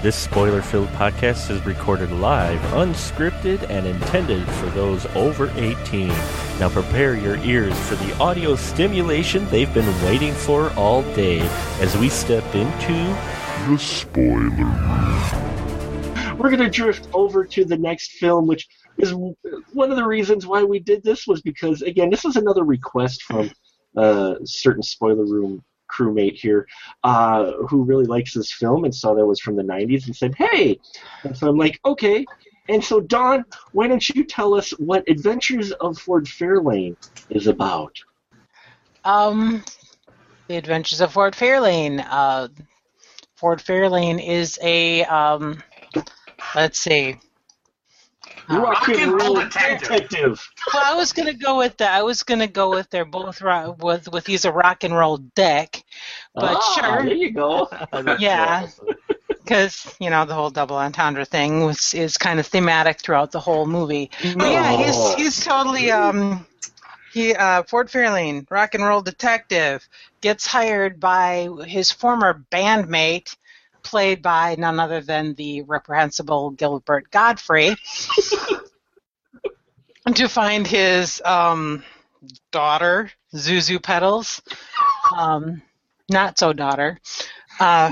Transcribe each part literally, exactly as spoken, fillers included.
This spoiler-filled podcast is recorded live, unscripted, and intended for those over eighteen. Now prepare your ears for the audio stimulation they've been waiting for all day as we step into the spoiler room. We're going to drift over to the next film, which is one of the reasons why we did this was because, again, this is another request from a certain spoiler room crewmate here uh, who really likes this film and saw that it was from the nineties and said, hey! And so I'm like, okay. And so, Dawn, why don't you tell us what Adventures of Ford Fairlane is about? Um, The Adventures of Ford Fairlane. Uh, Ford Fairlane is a, um, let's see. Rock and roll detective. Well, I was gonna go with that. I was gonna go with they're both ro- with with he's a rock and roll dick, but ah, sure. There you go. Yeah, because you know the whole double entendre thing was is kind of thematic throughout the whole movie. But yeah, he's he's totally um he uh, Ford Fairlane, rock and roll detective, gets hired by his former bandmate, played by none other than the reprehensible Gilbert Godfrey, to find his um, daughter, Zuzu Petals, um, not so daughter, uh,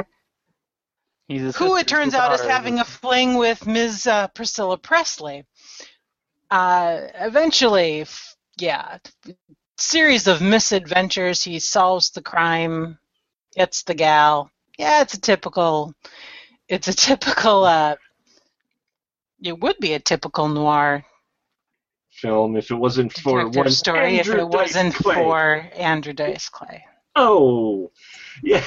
who it turns out is having a fling with Miz Uh, Priscilla Presley. Uh, eventually, f- yeah, series of misadventures. He solves the crime, gets the gal. Yeah, it's a typical, it's a typical, uh, it would be a typical noir film if it wasn't for one story Andrew if it wasn't Dice Clay. for Andrew Dice Clay. Oh, yeah.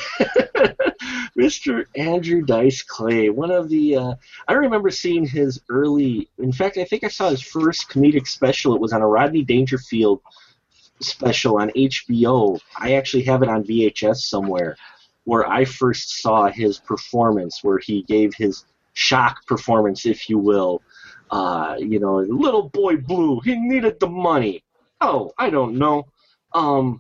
Mister Andrew Dice Clay, one of the, uh, I remember seeing his early, in fact, I think I saw his first comedic special. It was on a Rodney Dangerfield special on H B O. I actually have it on V H S somewhere, where I first saw his performance, where he gave his shock performance, if you will. Uh, you know, little boy blue, he needed the money. Oh, I don't know. Um,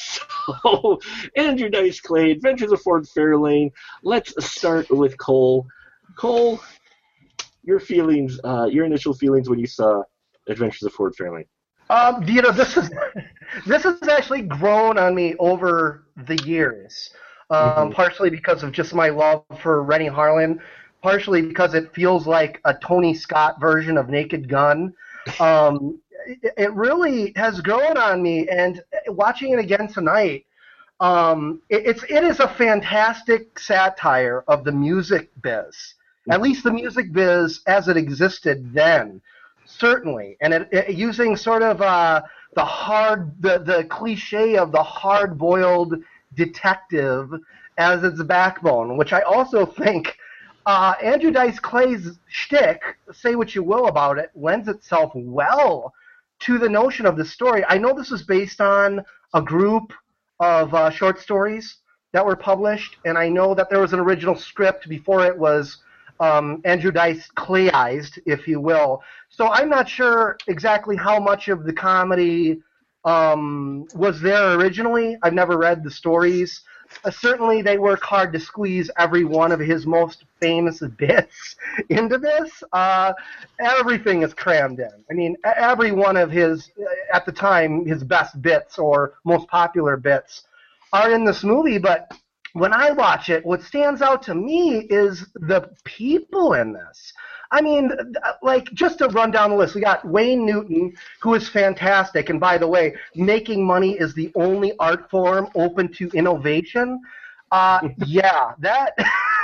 so, Andrew Dice Clay, Adventures of Ford Fairlane. Let's start with Cole. Cole, your feelings, uh, your initial feelings when you saw Adventures of Ford Fairlane. Um, you know, this is this has actually grown on me over the years. Um, mm-hmm. Partially because of just my love for Renny Harlin, partially because it feels like a Tony Scott version of Naked Gun. Um, it, it really has grown on me, and watching it again tonight, um, it, it's it is a fantastic satire of the music biz, mm-hmm. at least the music biz as it existed then, certainly, and it, it, using sort of uh, the hard the the cliche of the hard-boiled detective as its backbone, which I also think uh, Andrew Dice Clay's shtick, say what you will about it, lends itself well to the notion of the story. I know this is based on a group of uh, short stories that were published, and I know that there was an original script before it was um, Andrew Dice Clayized, if you will. So I'm not sure exactly how much of the comedy Um, was there originally. I've never read the stories. Uh, certainly they work hard to squeeze every one of his most famous bits into this. Uh, everything is crammed in. I mean, every one of his, at the time, his best bits or most popular bits are in this movie, but when I watch it, what stands out to me is the people in this. I mean, like, just to run down the list, we got Wayne Newton, who is fantastic. And by the way, making money is the only art form open to innovation. Uh, yeah, that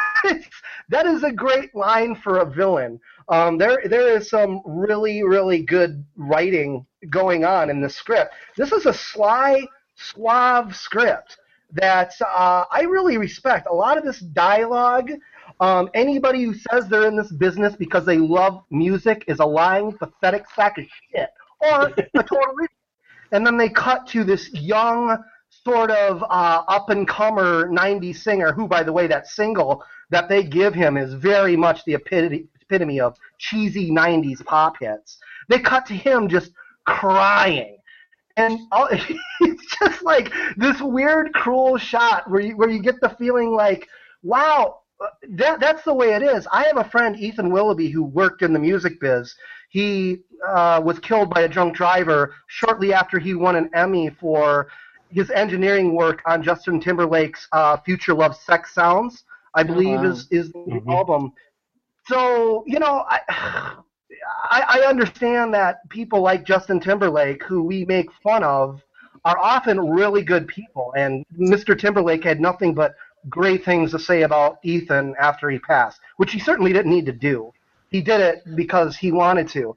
that is a great line for a villain. Um, there, there is some really, really good writing going on in the script. This is a sly, suave script that uh, I really respect. A lot of this dialogue, um, anybody who says they're in this business because they love music is a lying, pathetic sack of shit, or a total idiot. And then they cut to this young, sort of uh, up-and-comer nineties singer, who, by the way, that single that they give him is very much the epitome, epitome of cheesy nineties pop hits. They cut to him just crying. And all, it's just like this weird, cruel shot where you, where you get the feeling like, wow, that that's the way it is. I have a friend, Ethan Willoughby, who worked in the music biz. He uh, was killed by a drunk driver shortly after he won an Emmy for his engineering work on Justin Timberlake's uh, Future Love Sex Sounds, I believe, oh, wow. is, is the mm-hmm. album. So, you know, I, I I understand that people like Justin Timberlake, who we make fun of, are often really good people. And Mister Timberlake had nothing but great things to say about Ethan after he passed, which he certainly didn't need to do. He did it because he wanted to.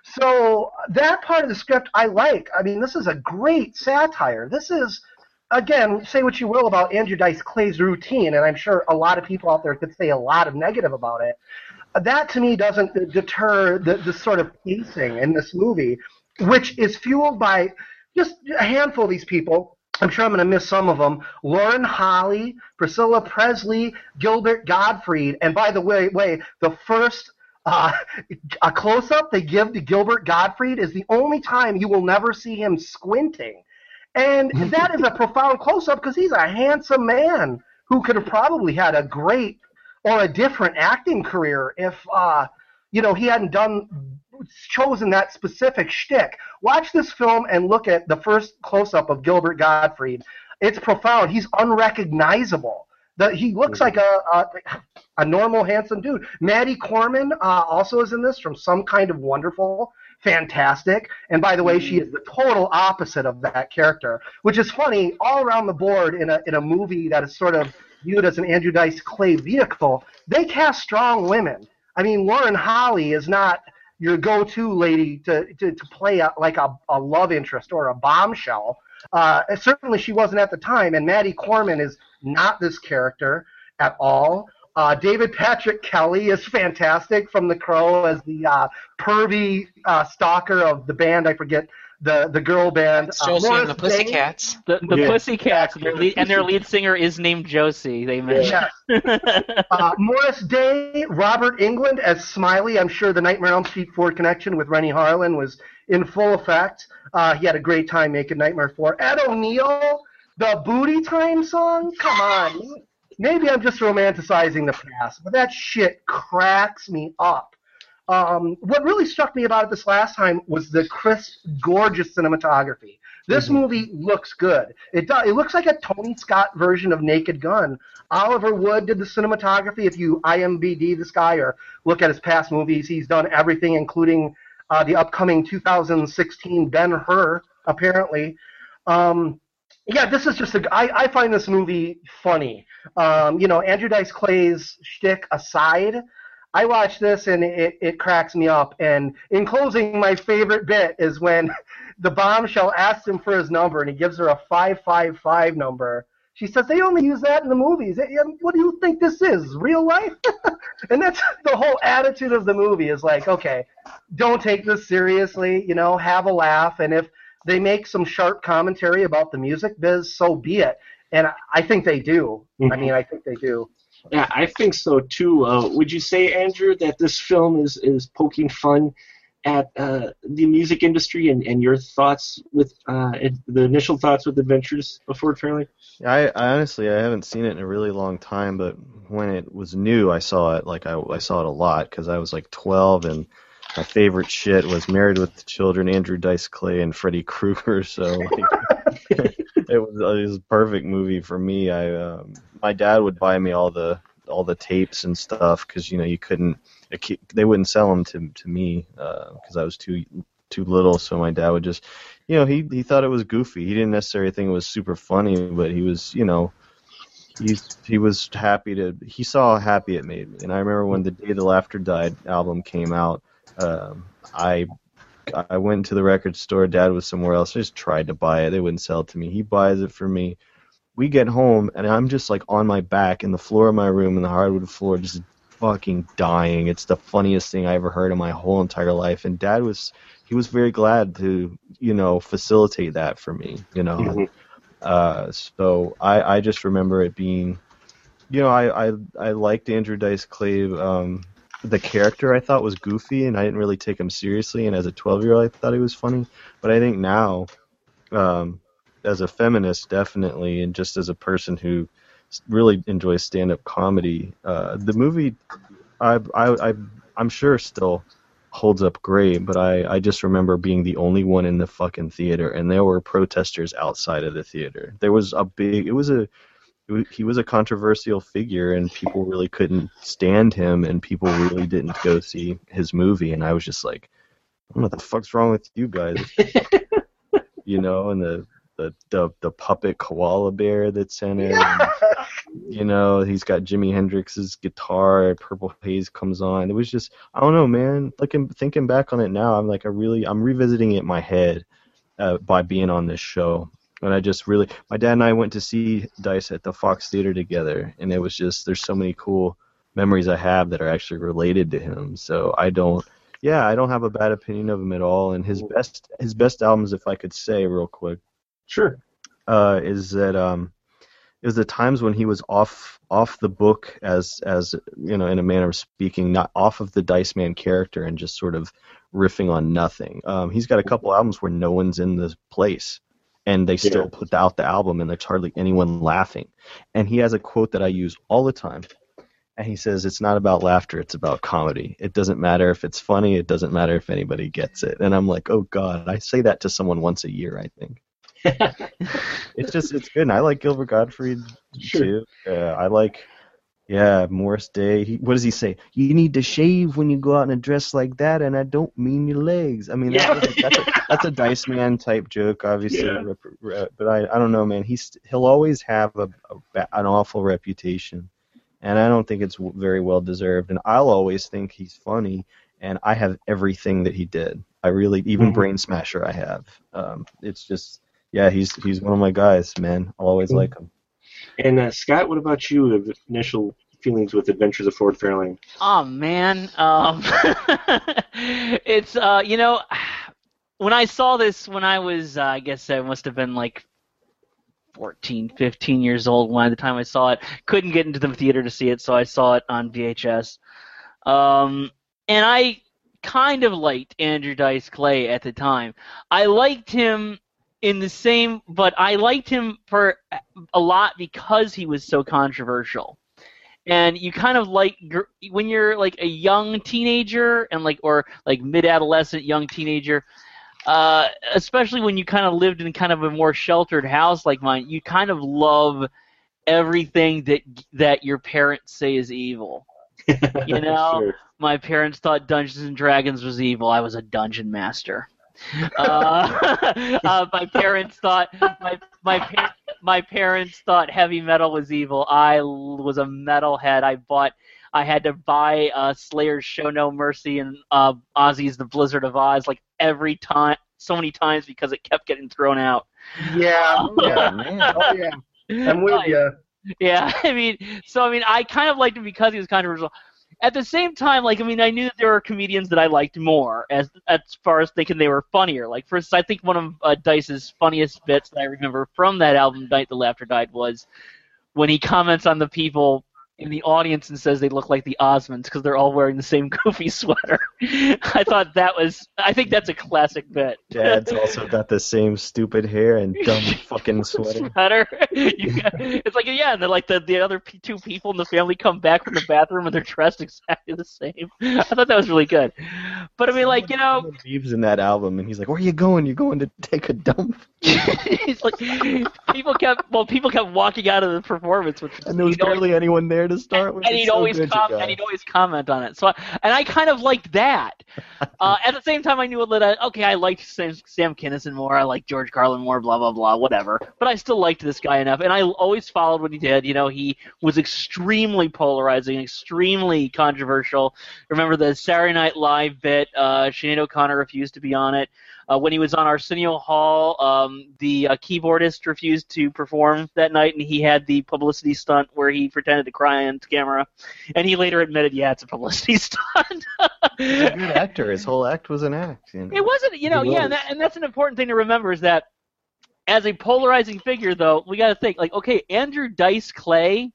So that part of the script I like. I mean, this is a great satire. This is, again, say what you will about Andrew Dice Clay's routine, and I'm sure a lot of people out there could say a lot of negative about it. That, to me, doesn't deter the, the sort of pacing in this movie, which is fueled by just a handful of these people. I'm sure I'm going to miss some of them. Lauren Holly, Priscilla Presley, Gilbert Gottfried, and by the way, way the first uh, a close-up they give to Gilbert Gottfried is the only time you will never see him squinting. And that is a profound close-up because he's a handsome man who could have probably had a great or a different acting career if, uh, you know, he hadn't done chosen that specific shtick. Watch this film and look at the first close-up of Gilbert Gottfried. It's profound. He's unrecognizable. The, he looks like a, a a normal, handsome dude. Maddie Corman uh, also is in this from Some Kind of Wonderful. Fantastic. And by the way, she is the total opposite of that character, which is funny all around the board in a in a movie that is sort of viewed as an Andrew Dice Clay vehicle. They cast strong women. I mean, Lauren Holly is not your go-to lady to, to, to play a, like a, a love interest or a bombshell. Uh, certainly she wasn't at the time, and Maddie Corman is not this character at all. Uh, David Patrick Kelly is fantastic from The Crow as the uh, pervy uh, stalker of the band. I forget the the girl band. It's Josie uh, and the Pussycats. The, the yeah. Pussycats, their lead, and their lead singer is named Josie. They mentioned. Yes. uh, Morris Day, Robert Englund as Smiley. I'm sure the Nightmare on Elm Street four connection with Rennie Harlan was in full effect. Uh, he had a great time making Nightmare four. Ed O'Neill, the Booty Time song. Come on. Maybe I'm just romanticizing the past, but that shit cracks me up. Um, what really struck me about it this last time was the crisp, gorgeous cinematography. This mm-hmm. movie looks good. It does. It looks like a Tony Scott version of Naked Gun. Oliver Wood did the cinematography. If you I M D B this guy or look at his past movies, he's done everything, including uh, the upcoming two thousand sixteen Ben-Hur, apparently. Um, yeah, this is just a. I, I find this movie funny. Um, you know, Andrew Dice Clay's shtick aside, I watch this and it, it cracks me up. And in closing, my favorite bit is when the bombshell asks him for his number and he gives her a five five five number. She says, they only use that in the movies. What do you think this is, real life? And that's the whole attitude of the movie is like, okay, don't take this seriously, you know, have a laugh. And if they make some sharp commentary about the music biz, so be it. And I think they do. Mm-hmm. I mean, I think they do. Yeah, I think so too. Uh, would you say, Andrew, that this film is, is poking fun at uh, the music industry and, and your thoughts with uh, the initial thoughts with Adventures of Ford Fairlane? I, I honestly I haven't seen it in a really long time, but when it was new, I saw it like I, I saw it a lot because I was like twelve and my favorite shit was Married with Children, Andrew Dice Clay, and Freddy Krueger. So like, it was it was a perfect movie for me. I um, my dad would buy me all the all the tapes and stuff because you know you couldn't they wouldn't sell them to to me because uh, I was too too little. So my dad would just you know he he thought it was goofy. He didn't necessarily think it was super funny, but he was you know. He's, he was happy to he saw how happy it made me. And I remember when the Day the Laughter Died album came out, um, I I went to the record store. Dad was somewhere else. I just tried to buy it. They wouldn't sell it to me. He buys it for me. We get home, and I'm just like on my back in the floor of my room, in the hardwood floor, just fucking dying. It's the funniest thing I ever heard in my whole entire life. And Dad was he was very glad to you know facilitate that for me. You know. Mm-hmm. Uh, so I, I just remember it being, you know, I, I, I liked Andrew Dice Clay. Um, the character I thought was goofy, and I didn't really take him seriously. And as a twelve-year-old, I thought he was funny. But I think now, um, as a feminist, definitely, and just as a person who really enjoy stand-up comedy. Uh, the movie, I, I, I, I'm sure still holds up great, but I, I just remember being the only one in the fucking theater, and there were protesters outside of the theater. There was a big, it was a, he was a controversial figure, and people really couldn't stand him, and people really didn't go see his movie, and I was just like, I don't know what the fuck's wrong with you guys, you know, and the, the, the, the puppet koala bear that's in it, and, you know, he's got Jimi Hendrix's guitar, Purple Haze comes on. It was just, I don't know, man. Looking, thinking back on it now, I'm like, I really, I'm revisiting it in my head uh, by being on this show. And I just really, my dad and I went to see Dice at the Fox Theater together, and it was just, there's so many cool memories I have that are actually related to him. So I don't, yeah, I don't have a bad opinion of him at all. And his best, his best albums, if I could say real quick, sure, uh, is that um. It was the times when he was off off the book as as you know, in a manner of speaking, not off of the Dice Man character and just sort of riffing on nothing. Um, he's got a couple albums where no one's in the place, and they still yeah. put out the album, and there's hardly anyone laughing. And he has a quote that I use all the time, and he says, "It's not about laughter; it's about comedy. It doesn't matter if it's funny. It doesn't matter if anybody gets it." And I'm like, oh God, I say that to someone once a year, I think. It's just, it's good. And I like Gilbert Gottfried sure. too. Uh, I like, yeah, Morris Day. He, what does he say? You need to shave when you go out in a dress like that, and I don't mean your legs. I mean, yeah. that's, that's, a, that's a Dice Man type joke, obviously. Yeah. But I, I don't know, man. He's he'll always have a, a an awful reputation, and I don't think it's very well deserved. And I'll always think he's funny, and I have everything that he did. I really, even mm-hmm. Brain Smasher, I have. Um, it's just. Yeah, he's he's one of my guys, man. I'll always mm-hmm. like him. And uh, Scott, what about you? Initial feelings with Adventures of Ford Fairlane? Oh man, um, it's uh, you know, when I saw this when I was, uh, I guess I must have been like fourteen, fifteen years old when the time I saw it. Couldn't get into the theater to see it, so I saw it on V H S. Um, and I kind of liked Andrew Dice Clay at the time. I liked him. In the same, but I liked him for a lot because he was so controversial. And you kind of like, when you're like a young teenager and like, or like mid-adolescent young teenager, uh, especially when you kind of lived in kind of a more sheltered house like mine, you kind of love everything that that your parents say is evil. You know, sure. My parents thought Dungeons and Dragons was evil. I was a dungeon master. uh, uh, my parents thought my my par- my parents thought heavy metal was evil. I was a metalhead. I bought. I had to buy uh, Slayer's Show No Mercy and uh, Ozzy's The Blizzard of Oz like every time, so many times because it kept getting thrown out. Yeah, yeah, man. Oh yeah, I'm with you. Yeah, I mean, so I mean, I kind of liked him because he was controversial. At the same time, like, I mean, I knew that there were comedians that I liked more as as far as thinking they were funnier. Like, for instance, I think one of uh, Dice's funniest bits that I remember from that album, Night the Laughter Died, was when he comments on the people in the audience and says they look like the Osmonds because they're all wearing the same goofy sweater. I thought that was, I think that's a classic bit. Dad's also got the same stupid hair and dumb fucking sweater. sweater. Got, it's like, yeah, and then like the, the other p- two people in the family come back from the bathroom and they're dressed exactly the same. I thought that was really good. But I mean, like, you know. Someone leaves in that album and he's like, where are you going? You're going to take a dump? He's like, people kept, well, people kept walking out of the performance. Which and there was barely always, anyone there to start with. And he'd, so always com- and he'd always comment on it. So, I, and I kind of liked that. Uh, at the same time, I knew that, I, okay, I liked Sam, Sam Kinison more, I liked George Carlin more, blah, blah, blah, whatever. But I still liked this guy enough, and I always followed what he did. You know, he was extremely polarizing, extremely controversial. Remember the Saturday Night Live bit, uh, Sinead O'Connor refused to be on it. Uh, when he was on Arsenio Hall, um, the uh, keyboardist refused to perform that night, and he had the publicity stunt where he pretended to cry on camera. And he later admitted, yeah, it's a publicity stunt. He's a good actor. His whole act was an act. You know? It wasn't, you know, He yeah, was. and, that, and that's an important thing to remember is that as a polarizing figure, though, we got to think, like, okay, Andrew Dice Clay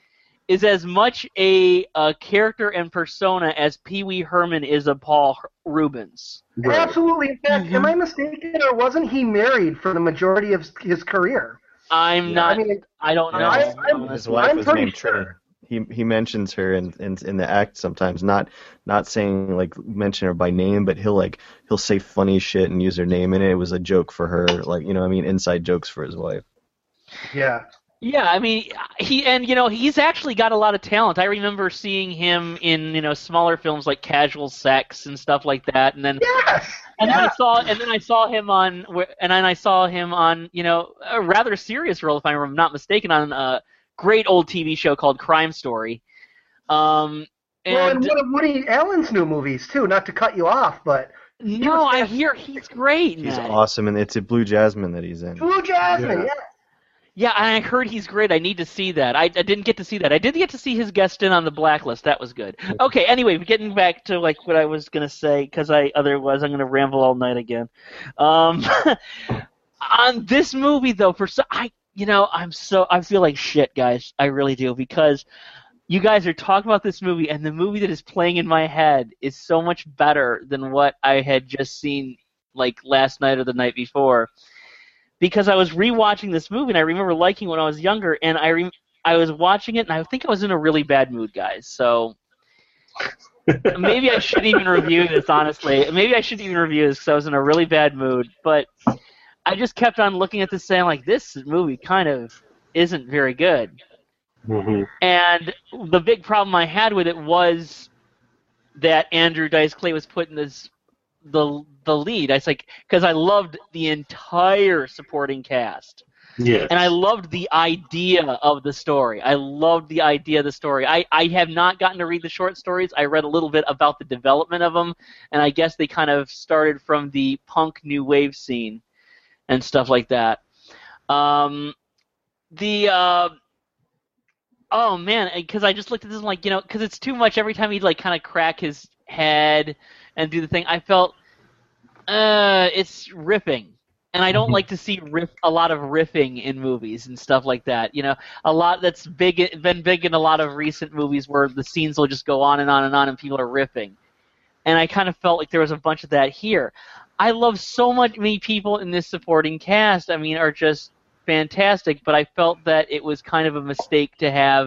is as much a, a character and persona as Pee Wee Herman is a Paul Rubens. Right. Absolutely. In fact, mm-hmm. am I mistaken, or wasn't he married for the majority of his career? I'm Yeah. not. I mean, I don't know. I- I'm- His wife I'm was pretty named sure. Trinity. He he mentions her in, in in the act sometimes, not not saying like mention her by name, but he'll like he'll say funny shit and use her name in it. It was a joke for her, like you know, what I mean, inside jokes for his wife. Yeah. Yeah, I mean, he and you know he's actually got a lot of talent. I remember seeing him in you know smaller films like Casual Sex and stuff like that, and then Yes. and then yeah. I saw and then I saw him on and then I saw him on you know a rather serious role, if I'm not mistaken, on a great old T V show called Crime Story. Um, Well, and and one of Woody Allen's new movies too. Not to cut you off, but no, I hear he's great. In He's that. awesome, and it's a Blue Jasmine that he's in. Blue Jasmine. Yeah. Yeah. Yeah, and I heard he's great. I need to see that. I, I didn't get to see that. I did get to see his guest in on The Blacklist. That was good. Okay, anyway, getting back to like what I was gonna say, because I otherwise I'm gonna ramble all night again. Um, on this movie though, for so I, you know, I'm so I feel like shit, guys. I really do because you guys are talking about this movie, and the movie that is playing in my head is so much better than what I had just seen like last night or the night before. Because I was rewatching this movie, and I remember liking it when I was younger, and I re- I was watching it, and I think I was in a really bad mood, guys. So maybe I shouldn't even review this, honestly. Maybe I shouldn't even review this because I was in a really bad mood. But I just kept on looking at this saying, like, this movie kind of isn't very good. Mm-hmm. And the big problem I had with it was that Andrew Dice Clay was put in this the the lead. I was like, because I loved the entire supporting cast, Yes. and I loved the idea of the story. I loved the idea of the story. I, I have not gotten to read the short stories. I read a little bit about the development of them, and I guess they kind of started from the punk new wave scene and stuff like that. Um, the uh, oh man, because I just looked at this and like you know, because it's too much every time he'd like kind of crack his head and do the thing. I felt uh, it's riffing, and I don't like to see riff a lot of riffing in movies and stuff like that. You know, a lot that's big been big in a lot of recent movies where the scenes will just go on and on and on, and people are riffing. And I kind of felt like there was a bunch of that here. I love so much many people in this supporting cast. I mean, are just fantastic. But I felt that it was kind of a mistake to have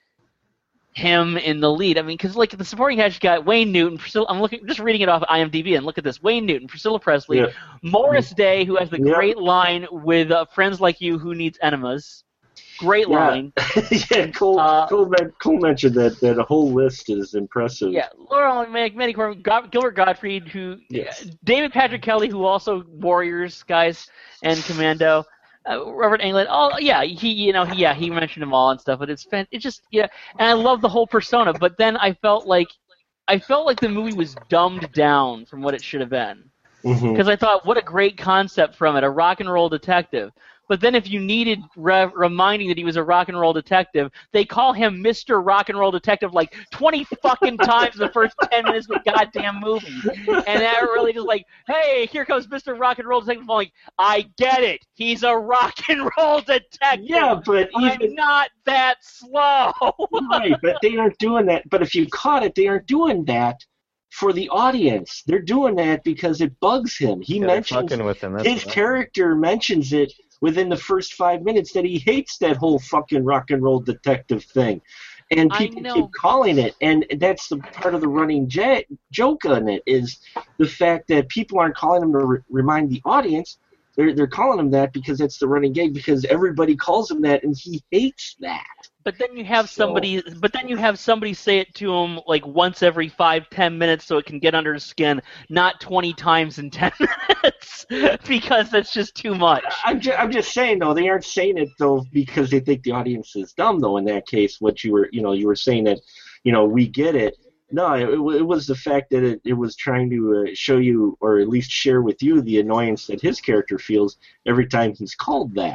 him in the lead. I mean, because like the supporting cast, you got Wayne Newton. Priscilla, I'm looking, just reading it off IMDb, and look at this: Wayne Newton, Priscilla Presley, Yeah. Morris Day, who has the Yeah. great line with uh, "Friends like you, who needs enemas." Great Yeah. line. yeah, Cole, Uh, Cole, men- Cole mentioned that that a whole list is impressive. Yeah, Laurel Manicorn, God, Gilbert Gottfried, who Yes. David Patrick Kelly, who also Warriors guys and Commando. Uh, Robert Englund. Oh yeah, he you know he, yeah he mentioned them all and stuff, but it's fan- it just yeah, and I love the whole persona. But then I felt like I felt like the movie was dumbed down from what it should have been, Mhm. because I thought what a great concept from it, a rock and roll detective. But then if you needed re- reminding that he was a rock and roll detective, they call him Mister Rock and Roll Detective like twenty fucking times in the first ten minutes of the goddamn movie. And that really just like, hey, here comes Mister Rock and Roll Detective. I'm like, I get it. He's a rock and roll detective. Yeah, but I'm even not that slow. right, but they aren't doing that. But if you caught it, they aren't doing that for the audience. They're doing that because it bugs him. He Yeah, they're mentions fucking with him. That's his what I- character mentions it within the first five minutes that he hates that whole fucking rock and roll detective thing. And I people know. keep calling it, and that's the part of the running j- joke on it is the fact that people aren't calling him to re- remind the audience. They're they're calling him that because that's the running gag, because everybody calls him that, and he hates that. But then you have So- somebody. But then you have somebody say it to him like once every five, ten minutes, so it can get under his skin, not twenty times in ten minutes, because that's just too much. I'm just, I'm just saying though, they aren't saying it though because they think the audience is dumb though. In that case, what you were, you know, you were saying that, you know, we get it. No, it, it was the fact that it, it was trying to uh, show you, or at least share with you, the annoyance that his character feels every time he's called that.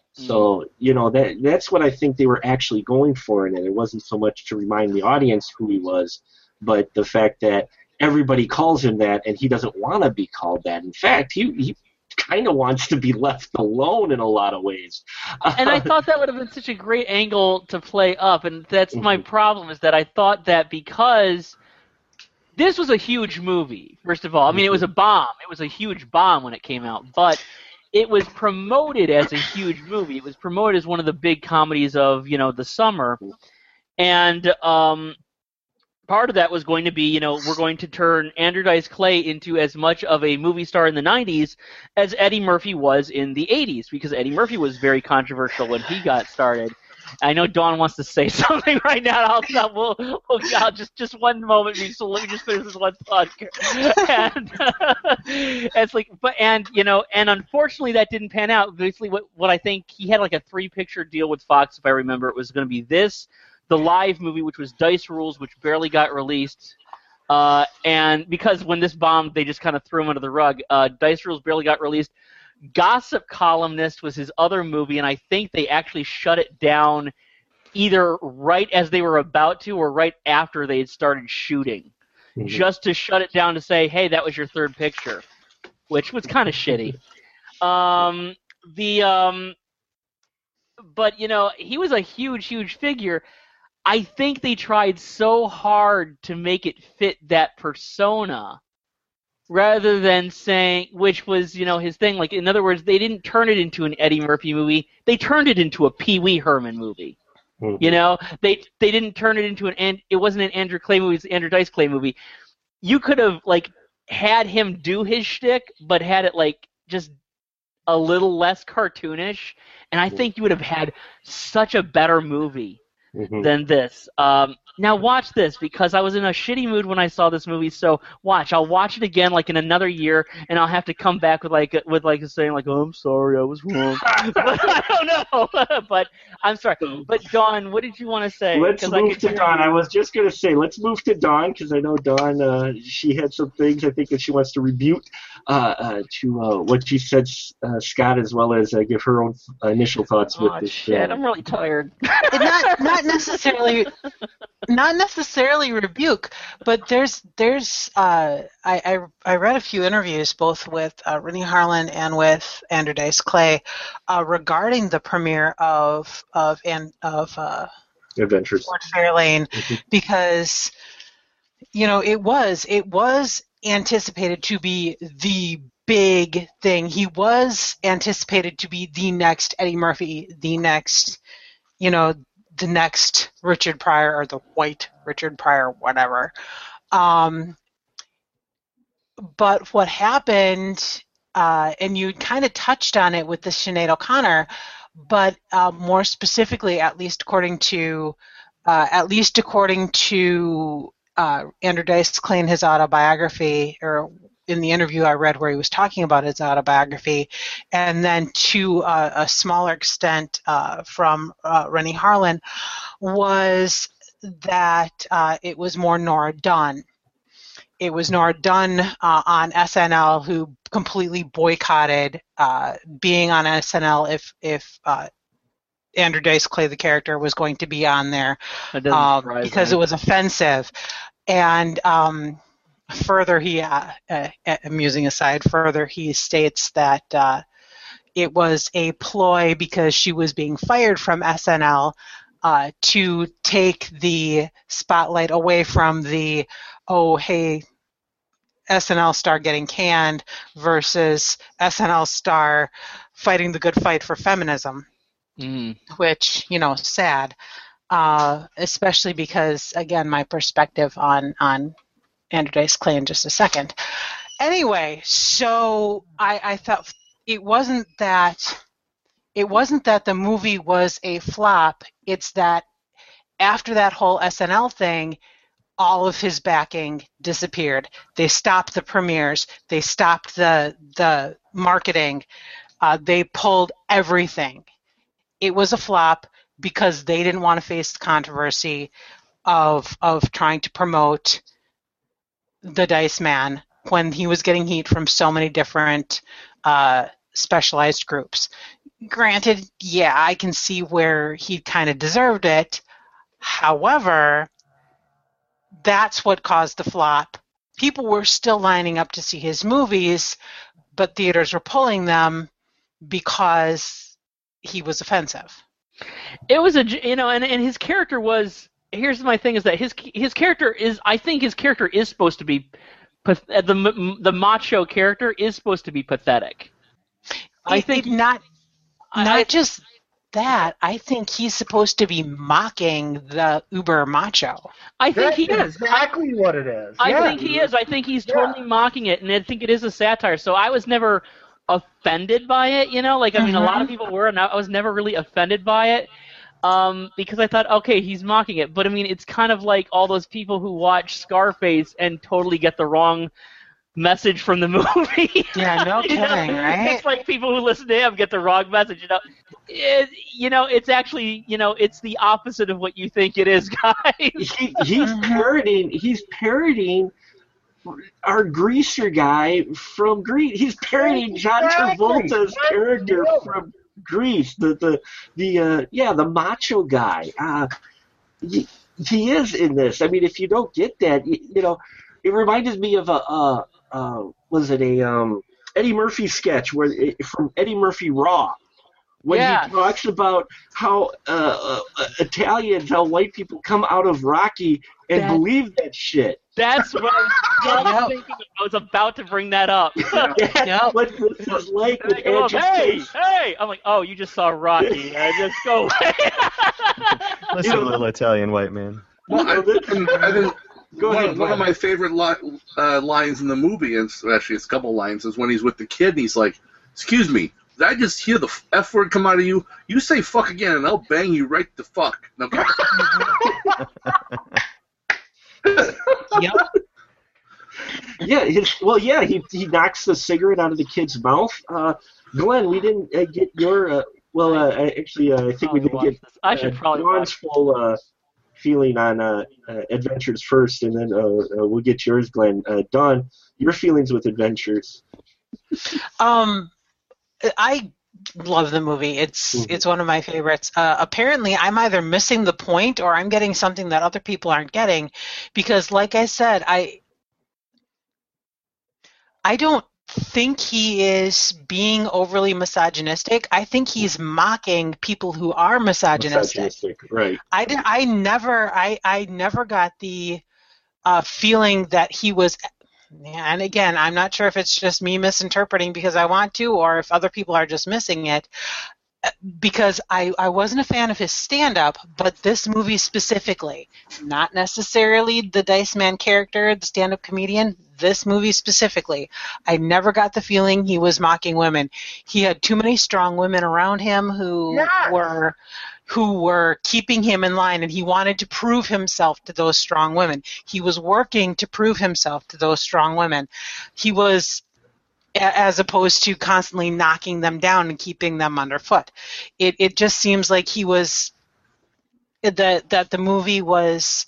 So, you know, that that's what I think they were actually going for in it. It wasn't so much to remind the audience who he was, but the fact that everybody calls him that and he doesn't want to be called that. In fact, he, he kind of wants to be left alone in a lot of ways. And I thought that would have been such a great angle to play up, and that's my problem, is that I thought that because this was a huge movie, first of all. I mean, it was a bomb. It was a huge bomb when it came out, but it was promoted as a huge movie. It was promoted as one of the big comedies of, you know, the summer. And um, part of that was going to be, you know, we're going to turn Andrew Dice Clay into as much of a movie star in the nineties as Eddie Murphy was in the eighties, because Eddie Murphy was very controversial when he got started. I know Dawn wants to say something right now. I'll, I'll, we'll, we'll, I'll just just one moment, so let me just finish this one thought. And uh, it's like, but and you know, and unfortunately that didn't pan out. Basically, what what I think he had like a three picture deal with Fox, if I remember. It was going to be this, the live movie, which was Dice Rules, which barely got released. Uh, and because when this bombed, they just kind of threw him under the rug. Uh, Dice Rules barely got released. Gossip Columnist was his other movie, and I think they actually shut it down either right as they were about to or right after they had started shooting, mm-hmm. just to shut it down to say, hey, that was your third picture, which was kind of shitty. Um, the um, but, you know, he was a huge, huge figure. I think they tried so hard to make it fit that persona, rather than saying, which was, you know, his thing. Like, in other words, they didn't turn it into an Eddie Murphy movie. They turned it into a Pee Wee Herman movie. Mm-hmm. You know, they they didn't turn it into an. It wasn't an Andrew Clay movie. It was an Andrew Dice Clay movie. You could have like had him do his shtick, but had it like just a little less cartoonish, and I think you would have had such a better movie mm-hmm. than this. Um, Now watch this, because I was in a shitty mood when I saw this movie. So watch, I'll watch it again like in another year, and I'll have to come back with like with like saying like, "Oh, I'm sorry, I was wrong." But I don't know. But I'm sorry. But Dawn, what did you want to say? Let's move to Dawn. I was just gonna say, let's move to Dawn, because I know Dawn. Uh, she had some things I think that she wants to rebuke uh, uh, to uh, what she said, uh, Scott, as well as uh, give her own initial thoughts with oh, this. Shit, uh, I'm really tired. not not necessarily. Not necessarily rebuke, but there's there's uh, I, I I read a few interviews both with uh, Rennie Harlin and with Andrew Dice Clay uh, regarding the premiere of of and of uh, Adventures Fort Fairlane, mm-hmm. because you know it was it was anticipated to be the big thing. He was anticipated to be the next Eddie Murphy, the next you know. the next Richard Pryor, or the white Richard Pryor, whatever. Um, but what happened, uh, and you kind of touched on it with the Sinead O'Connor, but uh, more specifically, at least according to, uh, at least according to uh, Andrew Dice Clay in his autobiography, or in the interview I read where he was talking about his autobiography, and then to uh, a smaller extent uh, from uh, Rennie Harlin, was that uh, it was more Nora Dunn. It was Nora Dunn uh, on S N L who completely boycotted uh, being on S N L if if uh, Andrew Dice Clay, the character, was going to be on there uh, because me. It was offensive. And um, Further, he, uh, uh, amusing aside, further he states that uh, it was a ploy because she was being fired from S N L uh, to take the spotlight away from the, oh, hey, S N L star getting canned versus S N L star fighting the good fight for feminism, mm. which, you know, sad, uh, especially because, again, my perspective on, on Andrew Dice Clay in just a second. Anyway, so I, I thought it wasn't that it wasn't that the movie was a flop. It's that after that whole S N L thing, all of his backing disappeared. They stopped the premieres. They stopped the the marketing. Uh, they pulled everything. It was a flop because they didn't want to face the controversy of of trying to promote the Dice Man when he was getting heat from so many different uh, specialized groups. Granted, yeah, I can see where he kind of deserved it. However, that's what caused the flop. People were still lining up to see his movies, but theaters were pulling them because he was offensive. It was a, you know, and, and his character was, here's my thing is that his his character is, I think his character is supposed to be, the the macho character is supposed to be pathetic. I think not I- not I- just that. I think he's supposed to be mocking the uber macho. I think That's he is. exactly what it is. I yeah. think he is. I think he's Yeah. totally mocking it, and I think it is a satire. So I was never offended by it, you know? Like, I mean, a lot of people were, and I was never really offended by it um, because I thought, okay, he's mocking it. But, I mean, it's kind of like all those people who watch Scarface and totally get the wrong message from the movie. Yeah, no You know? kidding, right? It's like people who listen to him get the wrong message, you know? It, you know, it's actually, you know, it's the opposite of what you think it is, guys. He, he's parodying. He's parodying our greaser guy from Grease. He's parodying John Exactly. Travolta's character Yeah. from Grease. The the the uh, yeah, the macho guy. Uh, he, he is in this. I mean, if you don't get that, you, you know, it reminded me of a uh, uh, was it a um, Eddie Murphy sketch where from Eddie Murphy Raw. When Yeah. he talks about how uh, uh, Italians, how white people come out of Rocky and That- believe that shit. That's what I was, what I was thinking. I was about to bring that up. That's Yep. what this is like And with they go up, Andrew hey, Tate. hey! I'm like, oh, you just saw Rocky. Uh, just go away. Listen, little Italian white man. Well, I, I think Go one, ahead, one Glenn. of my favorite li- uh, lines in the movie, and actually it's a couple lines, is when he's with the kid and he's like, excuse me, did I just hear the F word come out of you? You say fuck again and I'll bang you right the fuck. Now, Yep. Yeah, his, well, yeah, he he knocks the cigarette out of the kid's mouth. Uh, Glenn, we didn't uh, get your. Uh, well, uh, actually, uh, I think we Probably didn't watch get. this. I should uh, probably Dawn's watch. full uh, feeling on uh, uh, Adventures first, and then uh, uh, we'll get yours, Glenn. Uh, Dawn, your feelings with Adventures. Um, I love the movie. It's Mhm. it's one of my favorites. Uh, apparently, I'm either missing the point or I'm getting something that other people aren't getting, because, like I said, I I don't think he is being overly misogynistic. I think he's mocking people who are misogynistic. Misogynistic, right? I did, I never I I never got the uh, feeling that he was. And again, I'm not sure if it's just me misinterpreting because I want to, or if other people are just missing it. Because I, I wasn't a fan of his stand-up, but this movie specifically, not necessarily the Dice Man character, the stand-up comedian, this movie specifically, I never got the feeling he was mocking women. He had too many strong women around him who Yes. were who were keeping him in line, and he wanted to prove himself to those strong women. He was working to prove himself to those strong women. He was, a- as opposed to constantly knocking them down and keeping them underfoot. It it just seems like he was, that that the movie was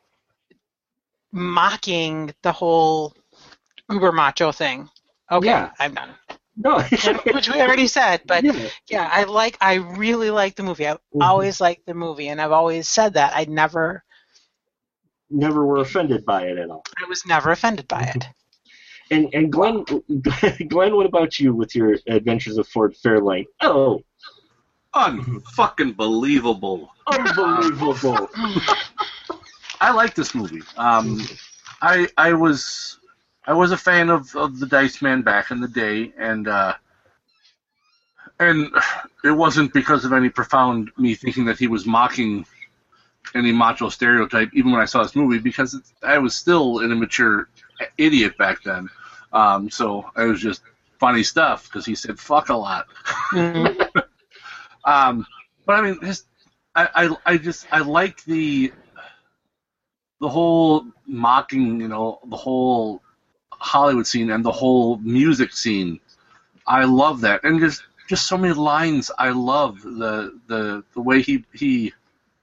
mocking the whole uber macho thing. Okay, Yeah. I'm done. No, Which we already said, but yeah. yeah, I like. I really like the movie. I've Mhm. always liked the movie, and I've always said that. I never, Never were offended by it at all. I was never offended by it. And and Glenn, Glenn, what about you with your Adventures of Fort Fairlight? Oh, unfucking believable. unbelievable! I like this movie. Um, I I was I was a fan of, of the Dice Man back in the day, and uh, and it wasn't because of any profound me thinking that he was mocking any macho stereotype, even when I saw this movie, because it's, I was still an immature idiot back then. Um, so it was just funny stuff because he said fuck a lot. Mhm. Um, but I mean, his, I, I, I just, I like the, the whole mocking, you know, the whole Hollywood scene and the whole music scene. I love that, and just, just so many lines. I love the, the, the way he, he,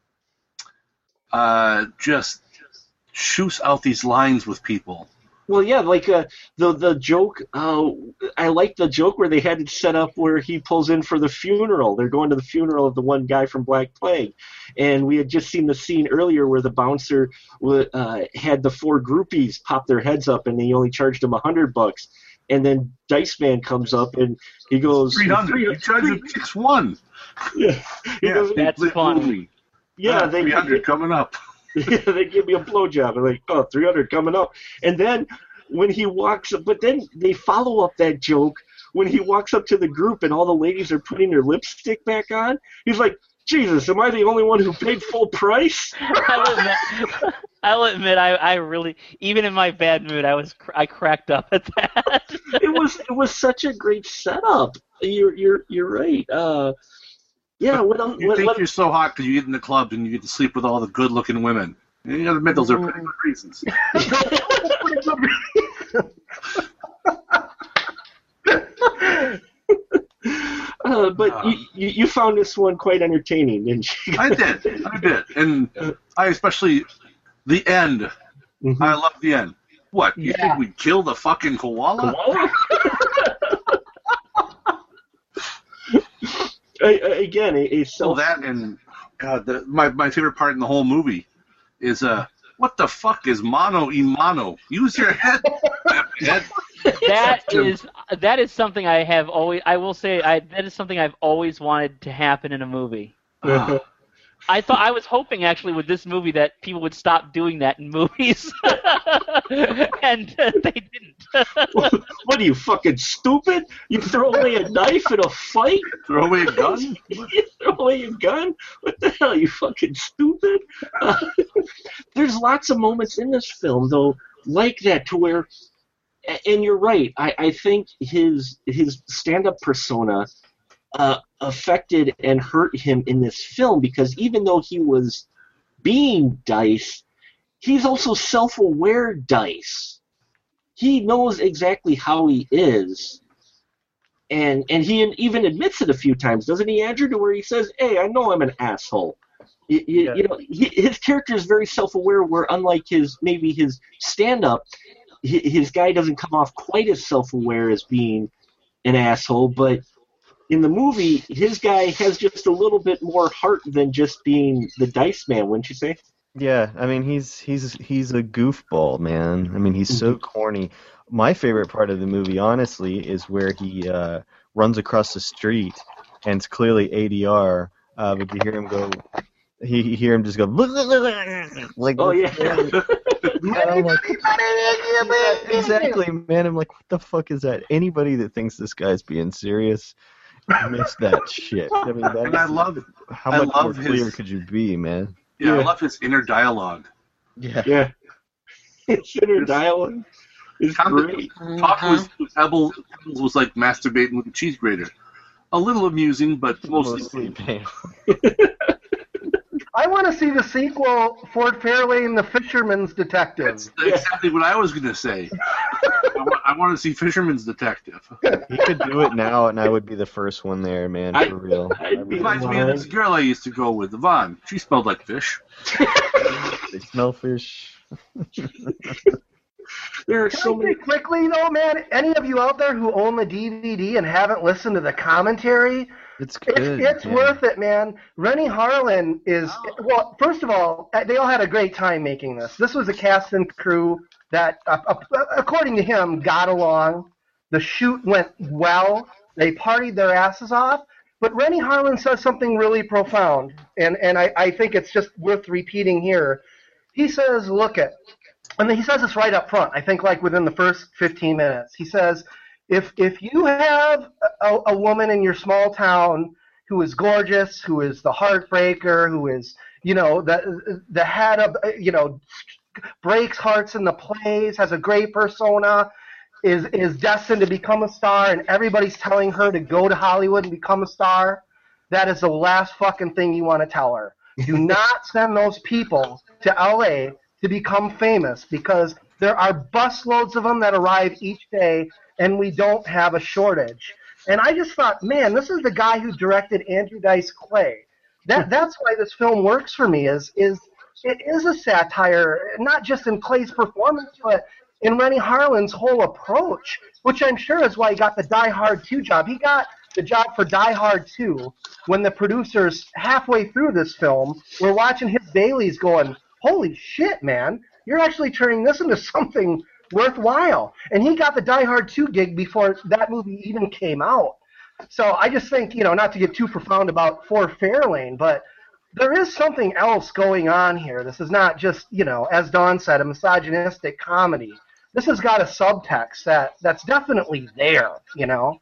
uh, just shoots out these lines with people. Well, yeah, like uh, the the joke. Uh, I like the joke where they had it set up where he pulls in for the funeral. They're going to the funeral of the one guy from Black Plague, and we had just seen the scene earlier where the bouncer uh, had the four groupies pop their heads up, and they only charged him a hundred bucks. And then Dice Man comes up and he goes, Three hundred. You charge him six one. Yeah, he goes, That's funny. yeah, they three hundred coming up. Yeah, they give me a blowjob. I'm like, oh, three hundred coming up. And then when he walks, but then they follow up that joke when he walks up to the group and all the ladies are putting their lipstick back on, he's like, Jesus, am I the only one who paid full price? I'll admit, I'll admit I, I really, even in my bad mood, I was I cracked up at that. it was it was such a great setup. You're you're you're right. Uh, yeah, what, um, You what, think what, you're so hot because you get in the clubs and you get to sleep with all the good-looking women. You gotta admit, those are pretty good reasons. uh, but Uh. you, you you found this one quite entertaining, didn't you? I did, I did, and I especially the end. Mhm. I love the end. What? You Yeah. think we'd kill the fucking koala? Koala? I- I- Again, a, a So self. that and God, the, my my favorite part in the whole movie is uh, what the fuck is mano y mano? Use your head. head. That is that is something I have always. I will say I that is something I've always wanted to happen in a movie. Ah. I thought I was hoping actually with this movie that people would stop doing that in movies, and uh, they didn't. What are you, fucking stupid? You throw away a knife in a fight? Throw away a gun. You throw away a gun? What the hell, you fucking stupid? Uh, there's lots of moments in this film, though, like that, to where, and you're right, I, I think his his stand-up persona uh, affected and hurt him in this film, because even though he was being Dice, he's also self-aware Dice. He knows exactly how he is, and and he even admits it a few times, doesn't he, Andrew? To where he says, "Hey, I know I'm an asshole." You, you, Yeah. you know, he, his character is very self-aware. Where unlike his maybe his stand-up, his, his guy doesn't come off quite as self-aware as being an asshole. But in the movie, his guy has just a little bit more heart than just being the Dice Man, wouldn't you say? Yeah, I mean he's he's he's a goofball, man. I mean he's so corny. My favorite part of the movie, honestly, is where he uh, runs across the street and it's clearly A D R, uh, but you hear him go, he you hear him just go like, Oh yeah. and I'm like, exactly, man. I'm like, what the fuck is that? Anybody that thinks this guy's being serious missed that shit. I mean, that And I is- love, how I much more love clear his- could you be, man? yeah, I Yeah. love his inner dialogue. Yeah. Yeah. His inner dialogue is great. Talk was Pebble Pebbles was like masturbating with a cheese grater. A little amusing, but mostly. Mostly painful. I want to see the sequel, Ford Fairlane, The Fisherman's Detective. That's exactly what I was gonna say. I, wa- I want to see Fisherman's Detective. He could do it now, and I would be the first one there, man, I- for real. I I'd be really- Reminds me of this girl I used to go with, Yvonne. She smelled like fish. They smell fish. There are Can so I many. say quickly, though, man, any of you out there who own the D V D and haven't listened to the commentary, It's it's, good. it's yeah. worth it, man. Rennie Harlan is, well, first of all, uh, they all had a great time making this. This was a cast and crew that, uh, uh, according to him, got along. The shoot went well. They partied their asses off. But Rennie Harlan says something really profound, and, and I, I think it's just worth repeating here. He says, look at, and he says this right up front, I think like within the first fifteen minutes. He says, if if you have a, a woman in your small town who is gorgeous, who is the heartbreaker, who is, you know, the the head of, you know, breaks hearts in the plays, has a great persona, is is destined to become a star, and everybody's telling her to go to Hollywood and become a star, that is the last fucking thing you want to tell her. Do not send those people to L A to become famous, because there are busloads of them that arrive each day, and we don't have a shortage. And I just thought, man, this is the guy who directed Andrew Dice Clay. That that's why this film works for me. Is is it is a satire, not just in Clay's performance, but in Rennie Harlan's whole approach, which I'm sure is why he got the Die Hard two job. He got the job for Die Hard two when the producers halfway through this film were watching his Baileys going, holy shit, man, you're actually turning this into something worthwhile. And he got the Die Hard two gig before that movie even came out. So I just think, you know, not to get too profound about Ford Fairlane, but there is something else going on here. This is not just, you know, as Dawn said, a misogynistic comedy. This has got a subtext that, that's definitely there, you know.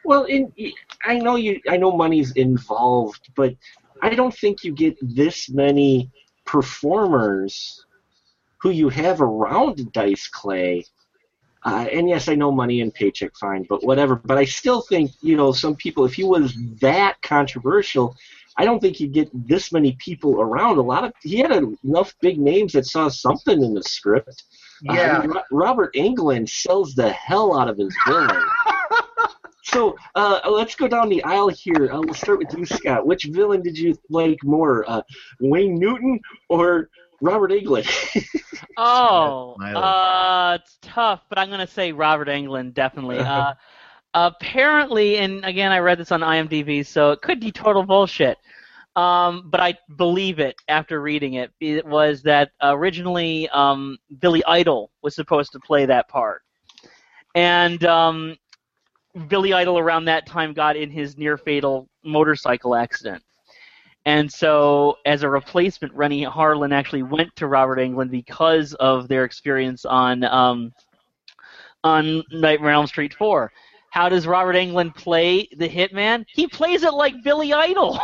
Well, in, I know you. I know money's involved, but I don't think you get this many performers who you have around Dice Clay. Uh, and yes, I know money and paycheck fine, but whatever. But I still think, you know, some people, if he was that controversial, I don't think he'd get this many people around. A lot of he had enough big names that saw something in the script. Yeah. Uh, I mean, Ro- Robert Englund sells the hell out of his villain. So uh, let's go down the aisle here. Uh, we'll start with you, Scott. Which villain did you like more, uh, Wayne Newton or Robert Englund? Oh, Smiley. uh, it's tough, but I'm gonna say Robert Englund definitely. Uh, apparently, and again, I read this on IMDb, so it could be total bullshit. Um, but I believe it after reading it. It was that originally um, Billy Idol was supposed to play that part, and um, Billy Idol around that time got in his near-fatal motorcycle accident. And so, as a replacement, Rennie Harlan actually went to Robert Englund because of their experience on um, on Nightmare on Elm Street four. How does Robert Englund play the Hitman? He plays it like Billy Idol.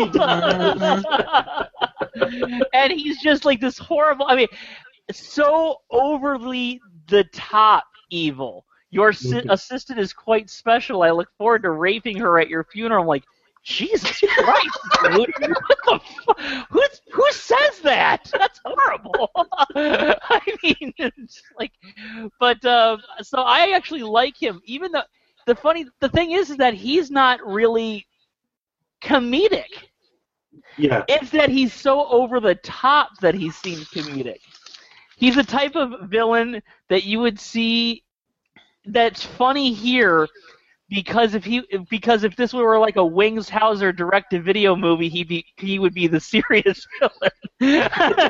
And he's just like this horrible, I mean, so overly the top evil. Your si- assistant is quite special. I look forward to raping her at your funeral. I'm like, Jesus Christ, dude! What the fu- Who's, who says that? That's horrible. I mean, it's like, but uh, so I actually like him. Even though the funny, the thing is, is that he's not really comedic. Yeah. It's that he's so over the top that he seems comedic. He's a type of villain that you would see that's funny here. Because if he, because if this were like a Wings Hauser direct-to-video movie, he be he would be the serious villain,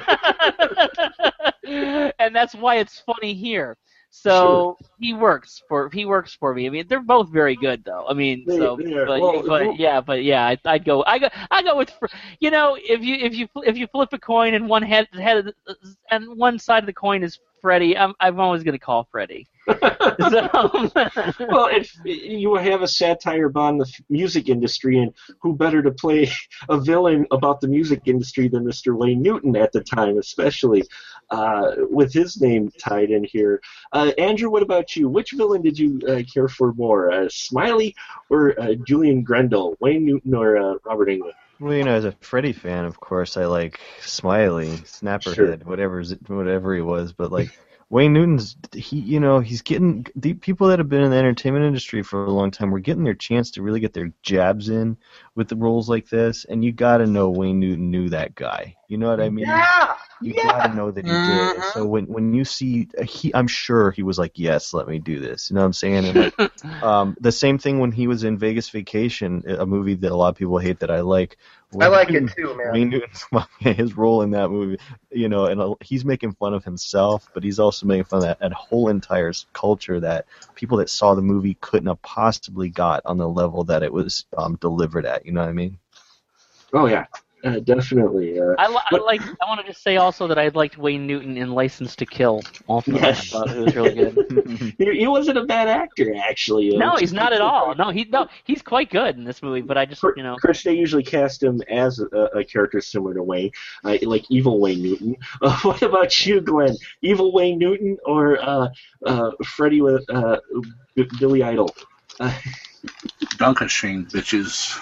and that's why it's funny here. So sure. he works for he works for me. I mean, they're both very good, though. I mean, they, so they but, well, but who, yeah, but yeah, I, I'd go I go I go with you know if you if you if you flip a coin and one head head and one side of the coin is Freddy, I'm I'm always gonna call Freddy. So, well, if you have a satire on the music industry, and who better to play a villain about the music industry than Mister Wayne Newton at the time, especially uh, with his name tied in here. Uh, Andrew, what about you? Which villain did you uh, care for more, uh, Smiley or uh, Julian Grendel, Wayne Newton or uh, Robert Englund? Well, you know, as a Freddy fan, of course, I like Smiley, Snapperhead, Sure. whatever's whatever he was, but like. Wayne Newton's, he, you know, he's getting, the people that have been in the entertainment industry for a long time were getting their chance to really get their jabs in with the roles like this, and you gotta know Wayne Newton knew that guy. You know what I mean? Yeah! You yeah. gotta know that he did. So when when you see, he, I'm sure he was like, yes, let me do this. You know what I'm saying? And like, um, the same thing when he was in Vegas Vacation, a movie that a lot of people hate that I like. I like it too, man. Wayne Newton's his role in that movie, you know, and he's making fun of himself, but he's also making fun of that, that whole entire culture that people that saw the movie couldn't have possibly got on the level that it was um, delivered at. You know what I mean? Oh yeah, uh, definitely. Uh, I, li- I but, like. I want to just say also that I liked Wayne Newton in License to Kill. Also, Yes. I thought it was really good. he, he wasn't a bad actor, actually. No, Uh, he's not at all. No, he no, he's quite good in this movie. But I just, you know, Of course, they usually cast him as a, a character similar to Wayne, uh, like Evil Wayne Newton. Uh, what about you, Glenn? Evil Wayne Newton or uh, uh, Freddy with uh, B- Billy Idol? Uh, Dunkashane, bitches.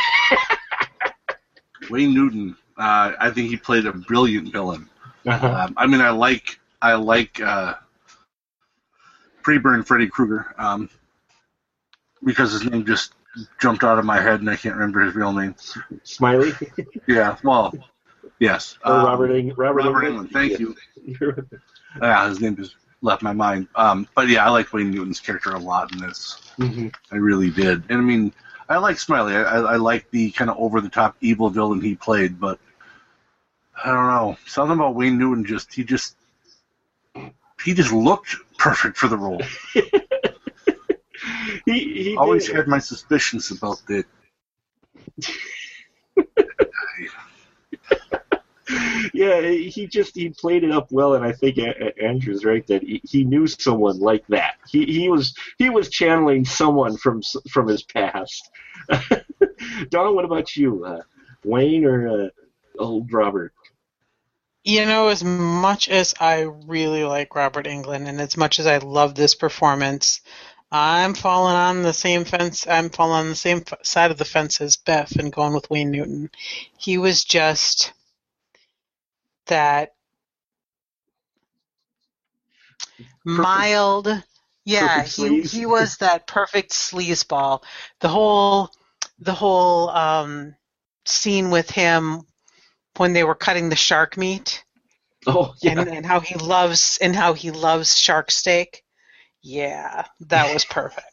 Wayne Newton, uh, I think he played a brilliant villain. uh-huh. Um, I mean, I like I like uh, pre-burn Freddy Krueger um, because his name just jumped out of my head and I can't remember his real name. Smiley? Yeah, well, yes. Or um, Robert, Eng- Robert, Robert Englund? Englund, thank you. you. Yeah, his name just left my mind. Um, but yeah, I like Wayne Newton's character a lot in this. mm-hmm. I really did. And I mean, I like Smiley. I, I, I like the kind of over-the-top evil villain he played, but I don't know. Something about Wayne Newton just, he just, he just looked perfect for the role. he, he Always did. had my suspicions about that. Yeah, Yeah, he just he played it up well, and I think Andrew's right that he, he knew someone like that. He he was he was channeling someone from from his past. Don, what about you, uh, Wayne or uh, old Robert? You know, as much as I really like Robert Englund, and as much as I love this performance, I'm falling on the same fence. I'm falling on the same side of the fence as Beth and going with Wayne Newton. He was just that mild. Yeah, he he was that perfect sleazeball. The whole the whole um, scene with him when they were cutting the shark meat. Oh, yeah. And, and how he loves and how he loves shark steak. Yeah, that was perfect.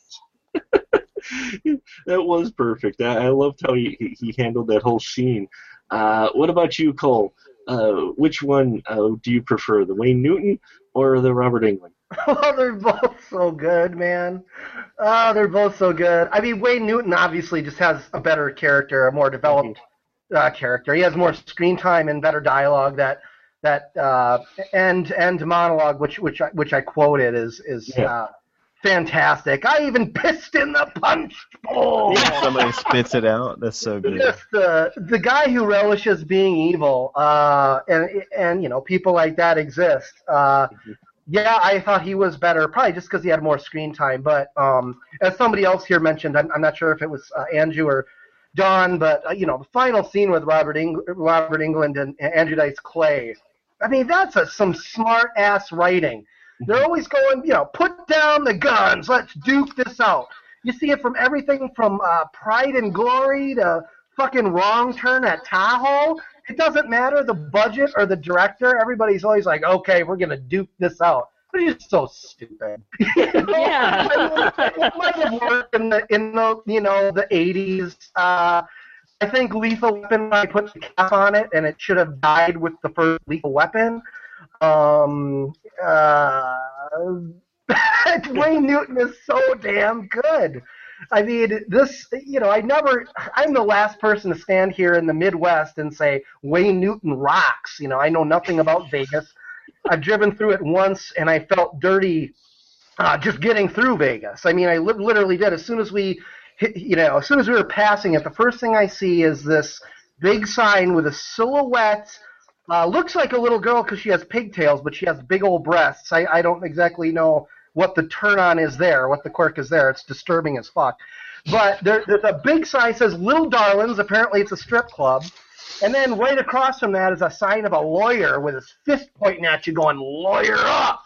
That was perfect. I, I loved how he, he, he handled that whole scene. Uh, what about you, Cole? Uh, which one uh, do you prefer, the Wayne Newton or the Robert Englund? Oh, they're both so good, man. Oh, they're both so good. I mean, Wayne Newton obviously just has a better character, a more developed uh, character. He has more screen time and better dialogue. That that uh, end end monologue, which which I, which I quoted, is is yeah. uh, fantastic. I even pissed in the punch bowl. Somebody spits it out. That's so good. Just the the guy who relishes being evil, uh, and and you know people like that exist. Uh, mm-hmm. Yeah, I thought he was better, probably just because he had more screen time. But um, as somebody else here mentioned, I'm, I'm not sure if it was uh, Andrew or Don, but uh, you know, the final scene with Robert Eng- Robert Englund and, and Andrew Dice Clay. I mean, that's a, some smart ass writing. They're always going, you know, put down the guns, let's duke this out. You see it from everything from uh, Pride and Glory to fucking Wrong Turn at Tahoe. It doesn't matter the budget or the director. Everybody's always like, okay, we're going to duke this out. But it's so stupid. Yeah. It might have worked in the, in the you know, the eighties. Uh, I think Lethal Weapon, I put the cap on it, and it should have died with the first Lethal Weapon. Um, uh, Wayne Newton is so damn good. I mean, this, you know, I never, I'm the last person to stand here in the Midwest and say, Wayne Newton rocks. You know, I know nothing about Vegas. I've driven through it once, and I felt dirty uh, just getting through Vegas. I mean, I li- literally did. As soon as we, hit, you know, as soon as we were passing it, the first thing I see is this big sign with a silhouette. Uh, looks like a little girl because she has pigtails, but she has big old breasts. I, I don't exactly know what the turn-on is there, what the quirk is there. It's disturbing as fuck. But there, there's a big sign that says Little Darlings. Apparently it's a strip club. And then right across from that is a sign of a lawyer with his fist pointing at you going, lawyer up!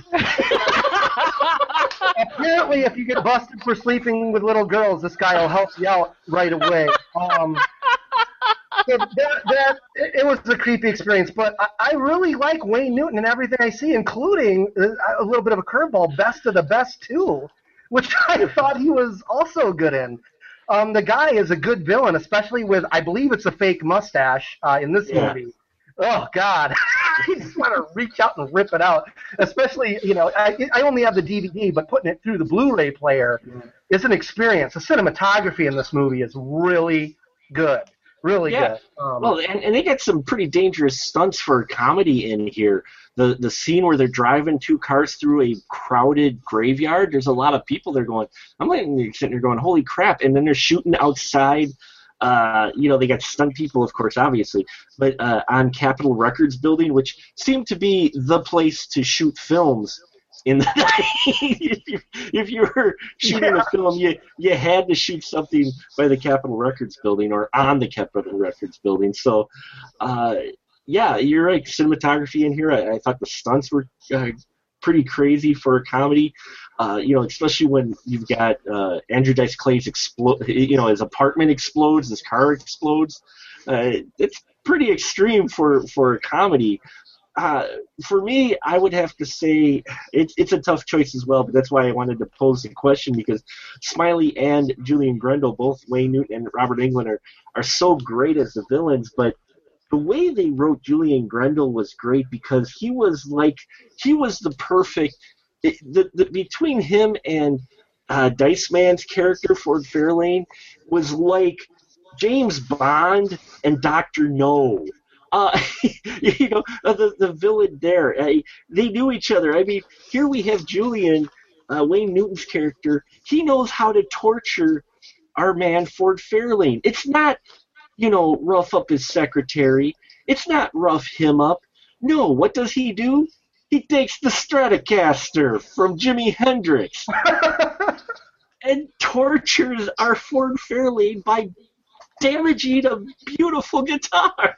Apparently if you get busted for sleeping with little girls, this guy will help you out right away. Um, so that, that, it was a creepy experience, but I, I really like Wayne Newton and everything I see, including a little bit of a curveball, Best of the Best too, which I thought he was also good in. Um, the guy is a good villain, especially with, I believe it's a fake mustache uh, in this yeah. movie. Oh, God. I just want to reach out and rip it out. Especially, you know, I, I only have the D V D, but putting it through the Blu-ray player yeah. is an experience. The cinematography in this movie is really good. Really yeah. good. Um, well, and, and they get some pretty dangerous stunts for comedy in here. The the scene where they're driving two cars through a crowded graveyard, there's a lot of people there going, I'm like sitting there going, holy crap. And then they're shooting outside. Uh, you know, they got stunt people, of course, obviously, but uh, on Capitol Records building, which seemed to be the place to shoot films. In the if, you, if you were shooting yeah. a film, you you had to shoot something by the Capitol Records building or on the Capitol Records building. So, uh, yeah, you're right. Cinematography in here, I, I thought the stunts were uh, pretty crazy for a comedy. Uh, you know, especially when you've got uh, Andrew Dice Clay's explode. You know, his apartment explodes, his car explodes. Uh, it's pretty extreme for for a comedy. Uh, for me, I would have to say it's it's a tough choice as well, but that's why I wanted to pose the question, because Smiley and Julian Grendel, both Wayne Newton and Robert Englund, are, are so great as the villains, but the way they wrote Julian Grendel was great because he was like, he was the perfect, it, the, the, between him and uh, Dice Man's character, Ford Fairlane, was like James Bond and Doctor No. Uh, you know, uh, the the villain there, uh, they knew each other. I mean, here we have Julian, uh, Wayne Newton's character. He knows how to torture our man Ford Fairlane. It's not, you know, rough up his secretary. It's not rough him up. No, what does he do? He takes the Stratocaster from Jimi Hendrix and tortures our Ford Fairlane by damaging a beautiful guitar.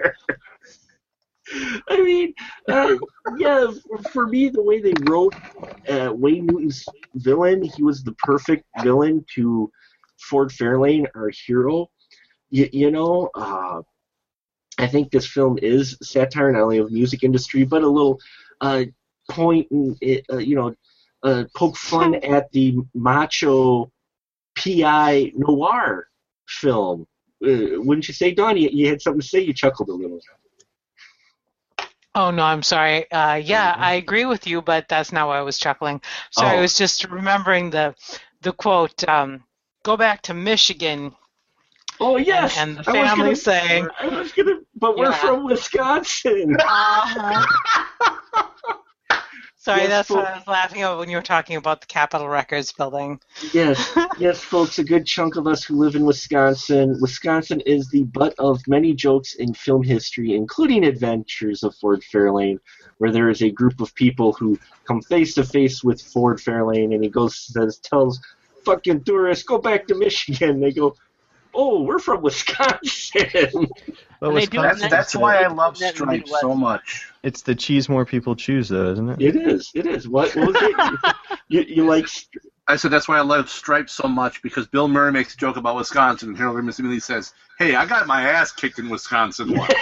I mean, uh, yeah, for me, the way they wrote uh, Wayne Newton's villain, he was the perfect villain to Ford Fairlane, our hero. You, you know, uh, I think this film is satire not only of the music industry, but a little uh, point, and uh, you know, uh, poke fun at the macho P I noir film. Uh, wouldn't you say, Dawn? You, you had something to say. You chuckled a little. Oh, no, I'm sorry. Uh, yeah, mm-hmm. I agree with you, but that's not why I was chuckling. So oh. I was just remembering the the quote, um, go back to Michigan. Oh, yes. And, and the family gonna, saying. I was going to, but we're yeah. from Wisconsin. Uh-huh. Sorry, yes, that's folks. what I was laughing at when you were talking about the Capitol Records building. Yes, yes, folks, a good chunk of us who live in Wisconsin. Wisconsin is the butt of many jokes in film history, including Adventures of Ford Fairlane, where there is a group of people who come face to face with Ford Fairlane, and he goes says, tells fucking tourists, go back to Michigan. They go, oh, we're from Wisconsin. Well, Wisconsin that's that's why I love Stripes so much. It's the cheese more people choose, though, isn't it? It is. It is. What, what was it? you, you like? I said that's why I love Stripes so much, because Bill Murray makes a joke about Wisconsin, and Harold Ramis immediately says, "Hey, I got my ass kicked in Wisconsin once."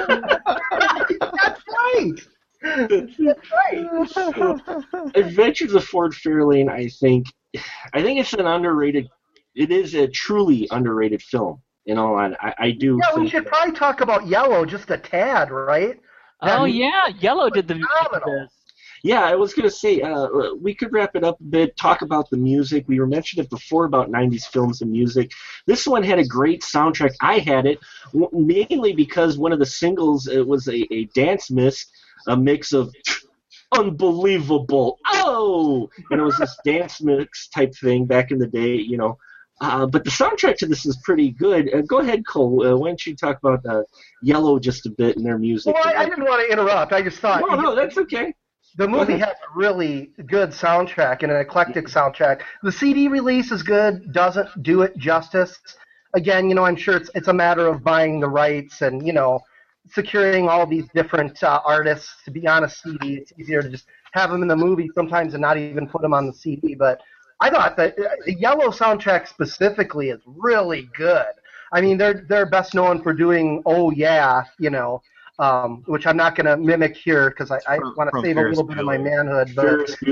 That's right. That's right. Adventures of Ford Fairlane, I think, I think it's an underrated. It is a truly underrated film. In all honesty, I, I do. Yeah, think we should that. probably talk about Yellow just a tad, right? That oh yeah, Yellow did the music. Yeah, I was going to say, uh, we could wrap it up a bit, talk about the music. We were mentioned it before about nineties films and music. This one had a great soundtrack. I had it, mainly because one of the singles, it was a, a dance mix, a mix of unbelievable, oh! And it was this dance mix type thing back in the day, you know. Uh, but the soundtrack to this is pretty good. Uh, go ahead, Cole. Uh, why don't you talk about uh, Yellow just a bit and their music? Well, I, I didn't want to interrupt. I just thought... No, no, that's okay. The movie has a really good soundtrack and an eclectic soundtrack. The C D release is good, doesn't do it justice. Again, you know, I'm sure it's it's a matter of buying the rights and, you know, securing all these different uh, artists to be on a C D. It's easier to just have them in the movie sometimes and not even put them on the C D. But I thought that the Yellow soundtrack specifically is really good. I mean, they're they're best known for doing Oh Yeah, you know, um, which I'm not going to mimic here because I, I want to save a little bit of my manhood. But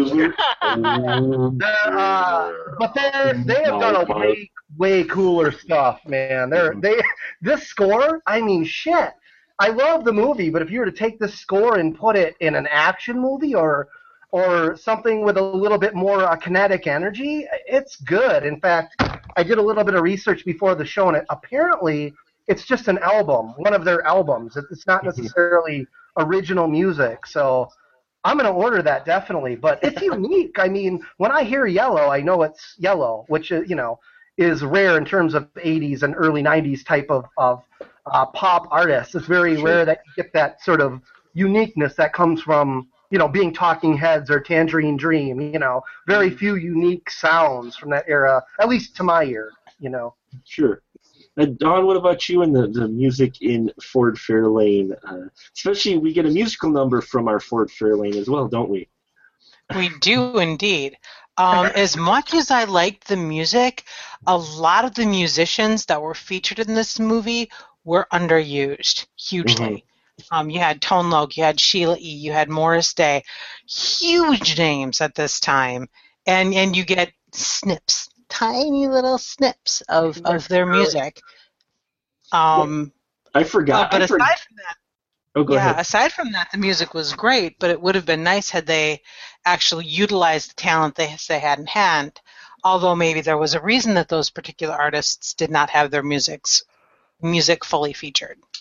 uh, but they they have done a way way cooler stuff, man. They're they this score. I mean, shit. I love the movie, but if you were to take this score and put it in an action movie or or something with a little bit more uh, kinetic energy, it's good. In fact, I did a little bit of research before the show, and it, apparently it's just an album, one of their albums. It's not necessarily original music, so I'm going to order that definitely. But it's unique. I mean, when I hear Yellow, I know it's Yellow, which, you know, is rare in terms of eighties and early nineties type of, of uh, pop artists. It's very sure. rare that you get that sort of uniqueness that comes from, you know, being Talking Heads or Tangerine Dream, you know, very few unique sounds from that era, at least to my ear, you know. Sure. Uh, Dawn, what about you and the, the music in Ford Fairlane? Uh, especially, we get a musical number from our Ford Fairlane as well, don't we? We do indeed. Um, as much as I liked the music, a lot of the musicians that were featured in this movie were underused hugely. Mm-hmm. Um, you had Tone Loc, you had Sheila E., you had Morris Day, huge names at this time, and and you get snips, tiny little snips of, of their music. Um, I forgot. Uh, but I aside forgot. from that, oh, go yeah, ahead. aside from that, the music was great, but it would have been nice had they actually utilized the talent they they had in hand. Although maybe there was a reason that those particular artists did not have their music's music fully featured.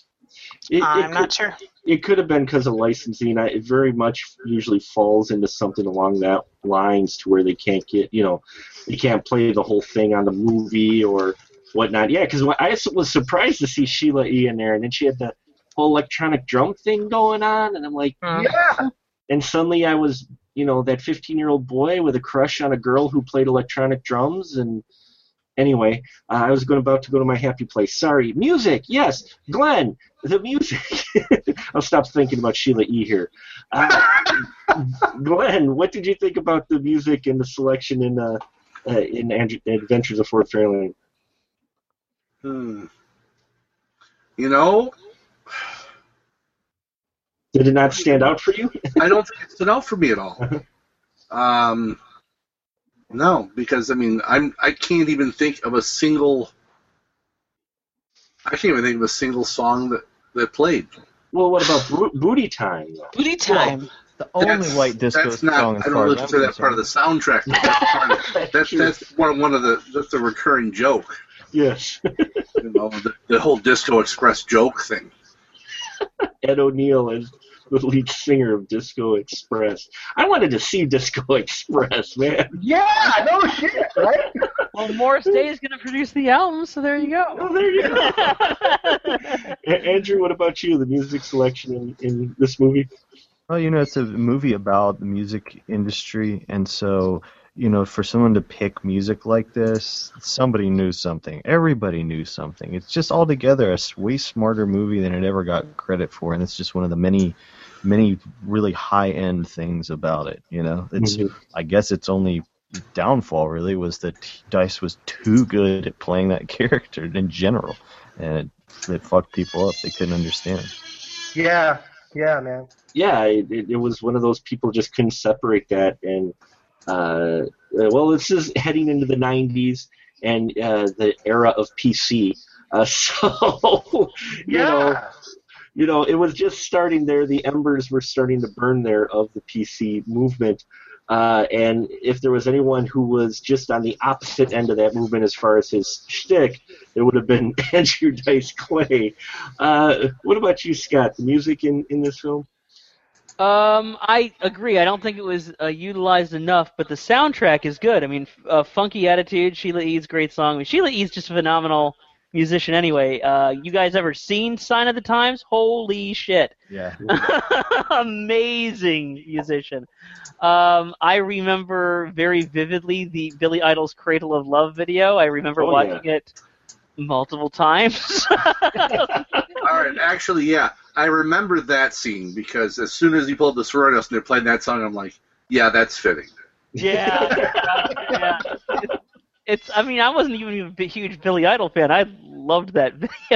It, I'm it not could, sure. It could have been because of licensing. I, it very much usually falls into something along that lines to where they can't get, you know, they can't play the whole thing on the movie or whatnot. Yeah, because I was surprised to see Sheila E. in there, and then she had the whole electronic drum thing going on, and I'm like, Hmm. Yeah. and suddenly I was, you know, that fifteen-year-old boy with a crush on a girl who played electronic drums, and anyway, uh, I was going about to go to my happy place. Sorry, music, yes, Glenn, the music. I'll stop thinking about Sheila E. here. Uh, Glenn, what did you think about the music and the selection in uh, uh, in Andrew, Adventures of Ford Fairlane? Hmm. You know, Did it not stand out for you? I don't think it stood out for me at all. Um, no, because I mean, I'm I can't even think of a single. I can't even think of a single song that, that played. Well, what about Bo- Booty Time? Though? Booty time. The only That's- white disco that's not, song as I don't far really as I'm consider that part of the concerned. soundtrack. That's, part of, that's, that's one, one of the that's a recurring joke. Yes. You know, the, the whole Disco Express joke thing. Ed O'Neill is the lead singer of Disco Express. I wanted to see Disco Express, man. Yeah, no shit, right? Well, Morris Day is going to produce the album, so there you go. Oh, there you go. A- Andrew, what about you? The music selection in, in this movie? Well, you know, it's a movie about the music industry, and so, you know, for someone to pick music like this, somebody knew something. Everybody knew something. It's just altogether a s- way smarter movie than it ever got credit for, and it's just one of the many, many really high-end things about it, you know? It's, Mhm. I guess its only downfall, really, was that Dice was too good at playing that character in general, and it, it fucked people up. They couldn't understand. Yeah, yeah, man. Yeah, it, it was one of those people just couldn't separate that. And, uh, well, this is heading into the nineties and uh, the era of P C. Uh, so, you know, Yeah. you know, it was just starting there. The embers were starting to burn there of the P C movement. Uh, and if there was anyone who was just on the opposite end of that movement as far as his shtick, it would have been Andrew Dice Clay. Uh, what about you, Scott? The music in, in this film? Um, I agree. I don't think it was uh, utilized enough, but the soundtrack is good. I mean, f- uh, Funky Attitude, Sheila E.'s great song. I mean, Sheila E.'s just a phenomenal musician anyway. Uh, you guys ever seen Sign of the Times? Holy shit. Yeah. Amazing musician. Um, I remember very vividly the Billy Idol's Cradle of Love video. I remember Oh, watching it multiple times. All right, actually, yeah, I remember that scene because as soon as he pulled the Sororitas and they played that song, I'm like, yeah, that's fitting. Yeah, yeah. It's, it's. I mean, I wasn't even a huge Billy Idol fan. I loved that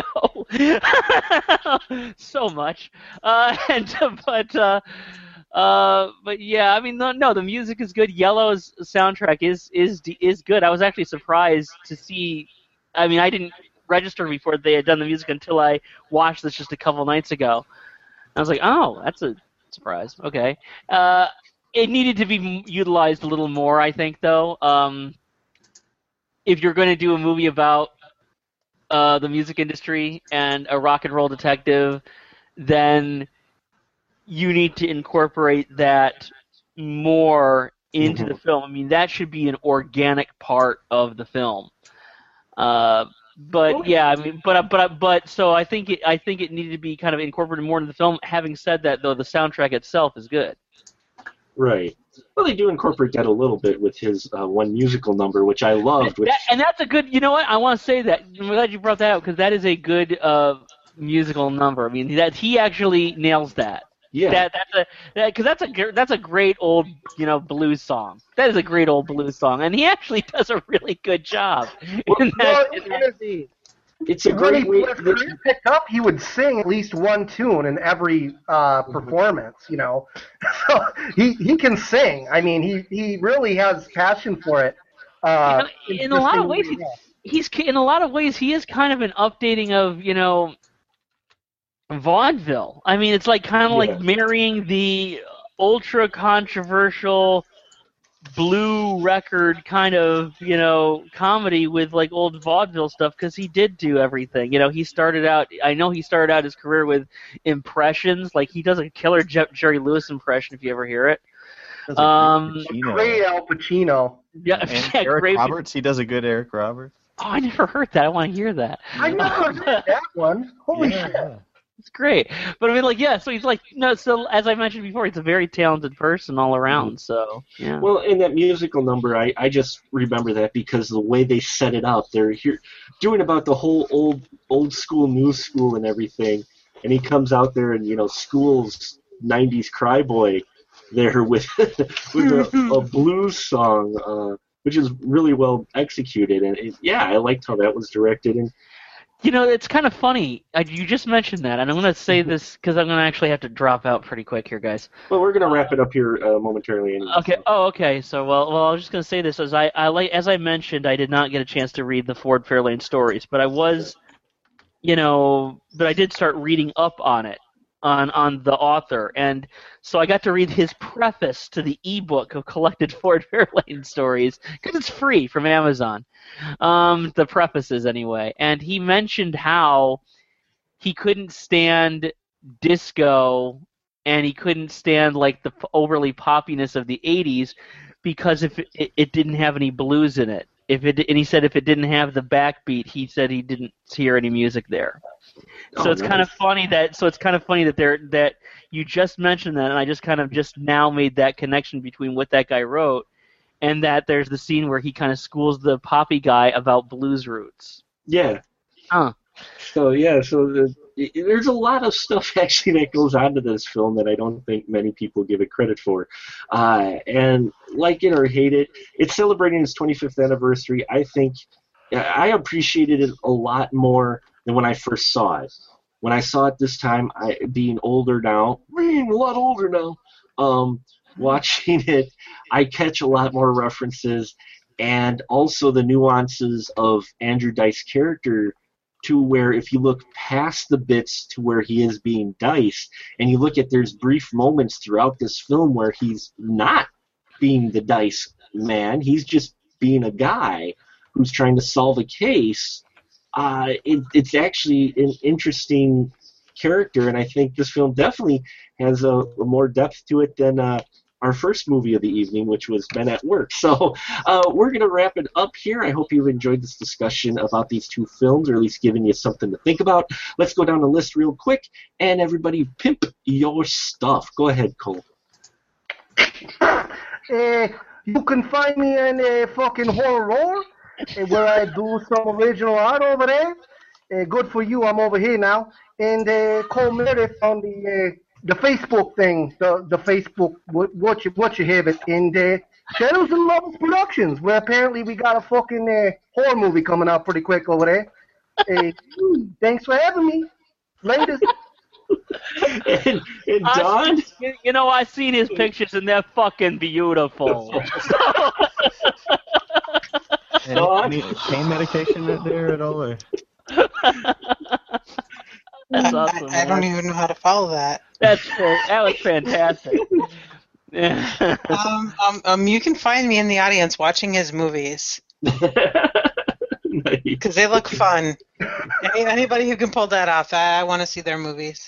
video so much. Uh, and but uh, uh, but yeah, I mean, no, no, the music is good. Yellow's soundtrack is is is good. I was actually surprised to see. I mean, I didn't register before they had done the music until I watched this just a couple nights ago. I was like, oh, that's a surprise. Okay. Uh, it needed to be m- utilized a little more, I think, though. Um, if you're going to do a movie about uh, the music industry and a rock and roll detective, then you need to incorporate that more into Mhm. the film. I mean, that should be an organic part of the film. Uh, but yeah, I mean, but but but so I think it I think it needed to be kind of incorporated more into the film. Having said that, though, the soundtrack itself is good. Right. Well, they do incorporate that a little bit with his uh, one musical number, which I loved. Which That, and that's a good. You know what? I want to say that. I'm glad you brought that up because that is a good uh, musical number. I mean, that he actually nails that. yeah, That that's a that because that's a gr- that's a great old you know blues song. That is a great old blues song, and he actually does a really good job. in that, Well, in it that- is the it's a when he great way. when his career picked up, he would sing at least one tune in every uh, performance. You know, so he he can sing. I mean, he he really has passion for it. Uh, You know, in a lot of ways, interestingly he's, he's in a lot of ways he is kind of an updating of you know vaudeville. I mean, it's like kind of Yeah. like marrying the ultra controversial blue record kind of, you know, comedy with like old vaudeville stuff, because he did do everything. You know, he started out, I know he started out his career with impressions. Like, he does a killer Je- Jerry Lewis impression if you ever hear it. Does a Um, great Pacino. Great Al Pacino. yeah, And yeah, Eric great. Roberts, he does a good Eric Roberts. Oh, I never heard that. I want to hear that. I never heard that one. Holy Yeah, shit. yeah. It's great. But I mean, like, yeah, so he's like, no, so as I mentioned before, he's a very talented person all around, so, yeah. Well, in that musical number, I, I just remember that because the way they set it up, they're here doing about the whole old old school, new school, and everything, and he comes out there and, you know, school's nineties cry boy there with with a, a blues song, uh, which is really well executed, and it, yeah, I liked how that was directed. And You know, it's kind of funny. I, you just mentioned that, and I'm going to say this because I'm going to actually have to drop out pretty quick here, guys. well, we're gonna wrap it up here uh, momentarily. Anyway, Okay. Oh, okay. So, well, well, I was just going to say this as I, I like, as I mentioned, I did not get a chance to read the Ford Fairlane stories, but I was, you know, but I did start reading up on it, on on the author, and so I got to read his preface to the ebook of collected Ford Fairlane stories because it's free from Amazon. Um, the prefaces anyway, and he mentioned how he couldn't stand disco and he couldn't stand like the overly poppiness of the eighties because if it, it, it didn't have any blues in it. If it and he said if it didn't have the backbeat, he said he didn't hear any music there. So Oh, it's kind of nice. funny that so it's kind of funny that there that you just mentioned that, and I just kind of just now made that connection between what that guy wrote and that there's the scene where he kind of schools the poppy guy about blues roots. yeah. Huh. So yeah, so the, it, there's a lot of stuff actually that goes onto this film that I don't think many people give it credit for. Uh, and like it or hate it, it's celebrating its twenty-fifth anniversary. I think I appreciated it a lot more than when I first saw it. When I saw it this time, I being older now, being a lot older now, um, watching it, I catch a lot more references and also the nuances of Andrew Dice's character, to where if you look past the bits to where he is being diced, and you look at there's brief moments throughout this film where he's not being the dice man, he's just being a guy who's trying to solve a case. Uh, it, it's actually an interesting character, and I think this film definitely has a, a more depth to it than uh, our first movie of the evening, which was Men at Work. So uh, we're going to wrap it up here. I hope you've enjoyed this discussion about these two films, or at least giving you something to think about. Let's go down the list real quick, and everybody pimp your stuff. Go ahead, Cole. Uh, you can find me in a fucking horror roar, uh, where I do some original art over there. Uh, good for you, I'm over here now. And uh, Cole Meredith on the uh, the Facebook thing, the the Facebook what what you what you have it in the Shadows and Love Productions, where apparently we got a fucking uh, horror movie coming out pretty quick over there. Uh, thanks for having me, ladies. and, and I- Don? You, you know, I've seen his pictures and they're fucking beautiful. Any, any pain medication right there at all? Or? That's awesome. I, I don't man. even know how to follow that. That's that was fantastic. Yeah. Um, um, um, you can find me in the audience watching his movies Nice. because they look fun. Any, anybody who can pull that off, I, I want to see their movies.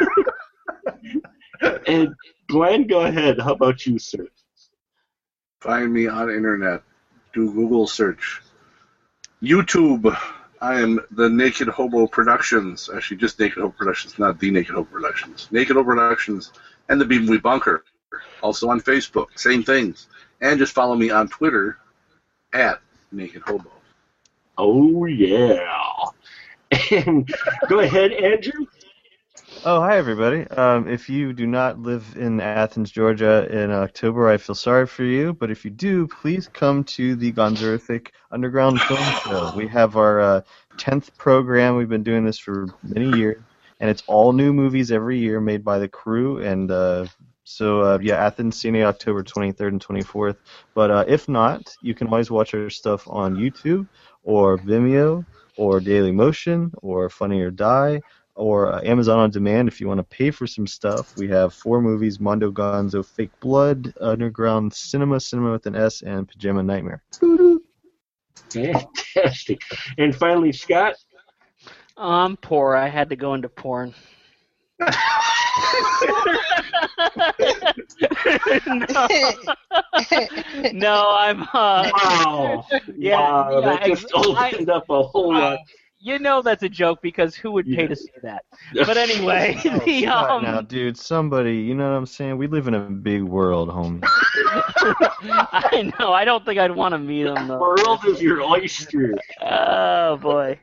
And Glenn, go ahead. How about you, sir? Find me on internet. Do Google search. YouTube. I am the Naked Hobo Productions. Actually, just Naked Hobo Productions, not the Naked Hobo Productions. Naked Hobo Productions and the Beamwee Bunker. Also on Facebook. Same things. And just follow me on Twitter at Naked Hobo. Oh, yeah. And go ahead, Andrew. Oh, hi, everybody. Um, if you do not live in Athens, Georgia in October, I feel sorry for you. But if you do, please come to the Gonzerific Underground Film Show. We have our uh, tenth program. We've been doing this for many years. And it's all new movies every year made by the crew. And uh, so, uh, yeah, Athens, Cine, October twenty-third and twenty-fourth. But uh, if not, you can always watch our stuff on YouTube or Vimeo or Daily Motion or Funny or Die. or uh, Amazon On Demand if you want to pay for some stuff. We have four movies: Mondo Gonzo, Fake Blood, Underground Cinema, Cinema with an S, and Pajama Nightmare. Fantastic. And finally, Scott? I'm poor. I had to go into porn. no. no, I'm. Uh, wow. Yeah, wow, yeah, that just opened I, up a whole uh, lot. You know that's a joke because who would pay yeah. to see that? But anyway, oh, the um. Now, dude, somebody, you know what I'm saying? We live in a big world, homie. I know. I don't think I'd want to meet them though. The world is your oyster. Oh boy.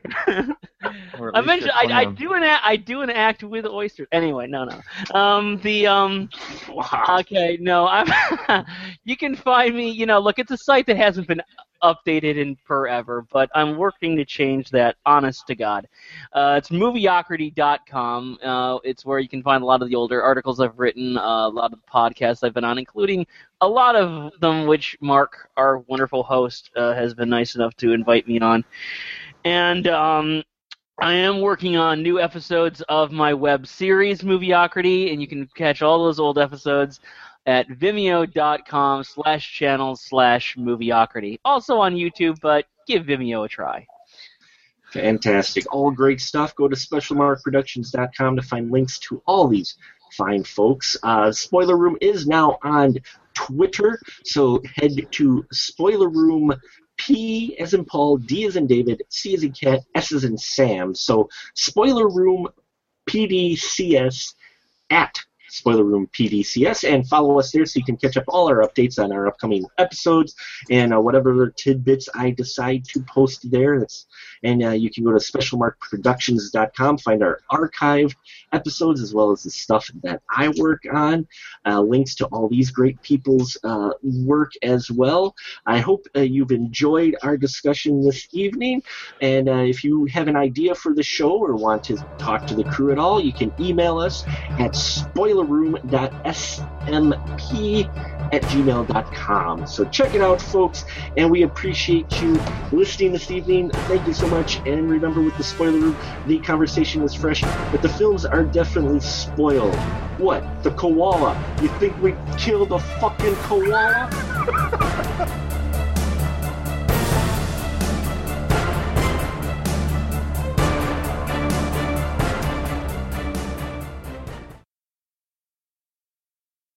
I mentioned I, I do an act, I do an act with oysters. Anyway, no, no. Um, the um. Wow. Okay, no, I'm. You can find me. You know, look, it's a site that hasn't been updated in forever, but I'm working to change that, honest to God. Uh, it's movieocrity dot com. Uh, it's where you can find a lot of the older articles I've written, uh, a lot of the podcasts I've been on, including a lot of them which Mark, our wonderful host, uh, has been nice enough to invite me on. And um, I am working on new episodes of my web series, Movieocrity, and you can catch all those old episodes at vimeo.com slash channel slash movieocrity. Also on YouTube, but give Vimeo a try. Fantastic. All great stuff. Go to special mark productions dot com to find links to all these fine folks. Uh, Spoiler Room is now on Twitter, so head to Spoiler Room P as in Paul, D as in David, C as in Cat, S as in Sam. So Spoiler Room P D C S at Spoiler Room P D C S, and follow us there so you can catch up all our updates on our upcoming episodes and uh, whatever tidbits I decide to post there. That's, and uh, you can go to special mark productions dot com, find our archived episodes as well as the stuff that I work on. Uh, links to all these great people's uh, work as well. I hope uh, you've enjoyed our discussion this evening, and uh, if you have an idea for the show or want to talk to the crew at all, you can email us at spoiler room dot s m p at gmail dot com. So check it out, folks, and we appreciate you listening this evening. Thank you so much, and remember, with the Spoiler Room, the conversation is fresh, but the films are definitely spoiled. What? The koala? You think we killed a fucking koala?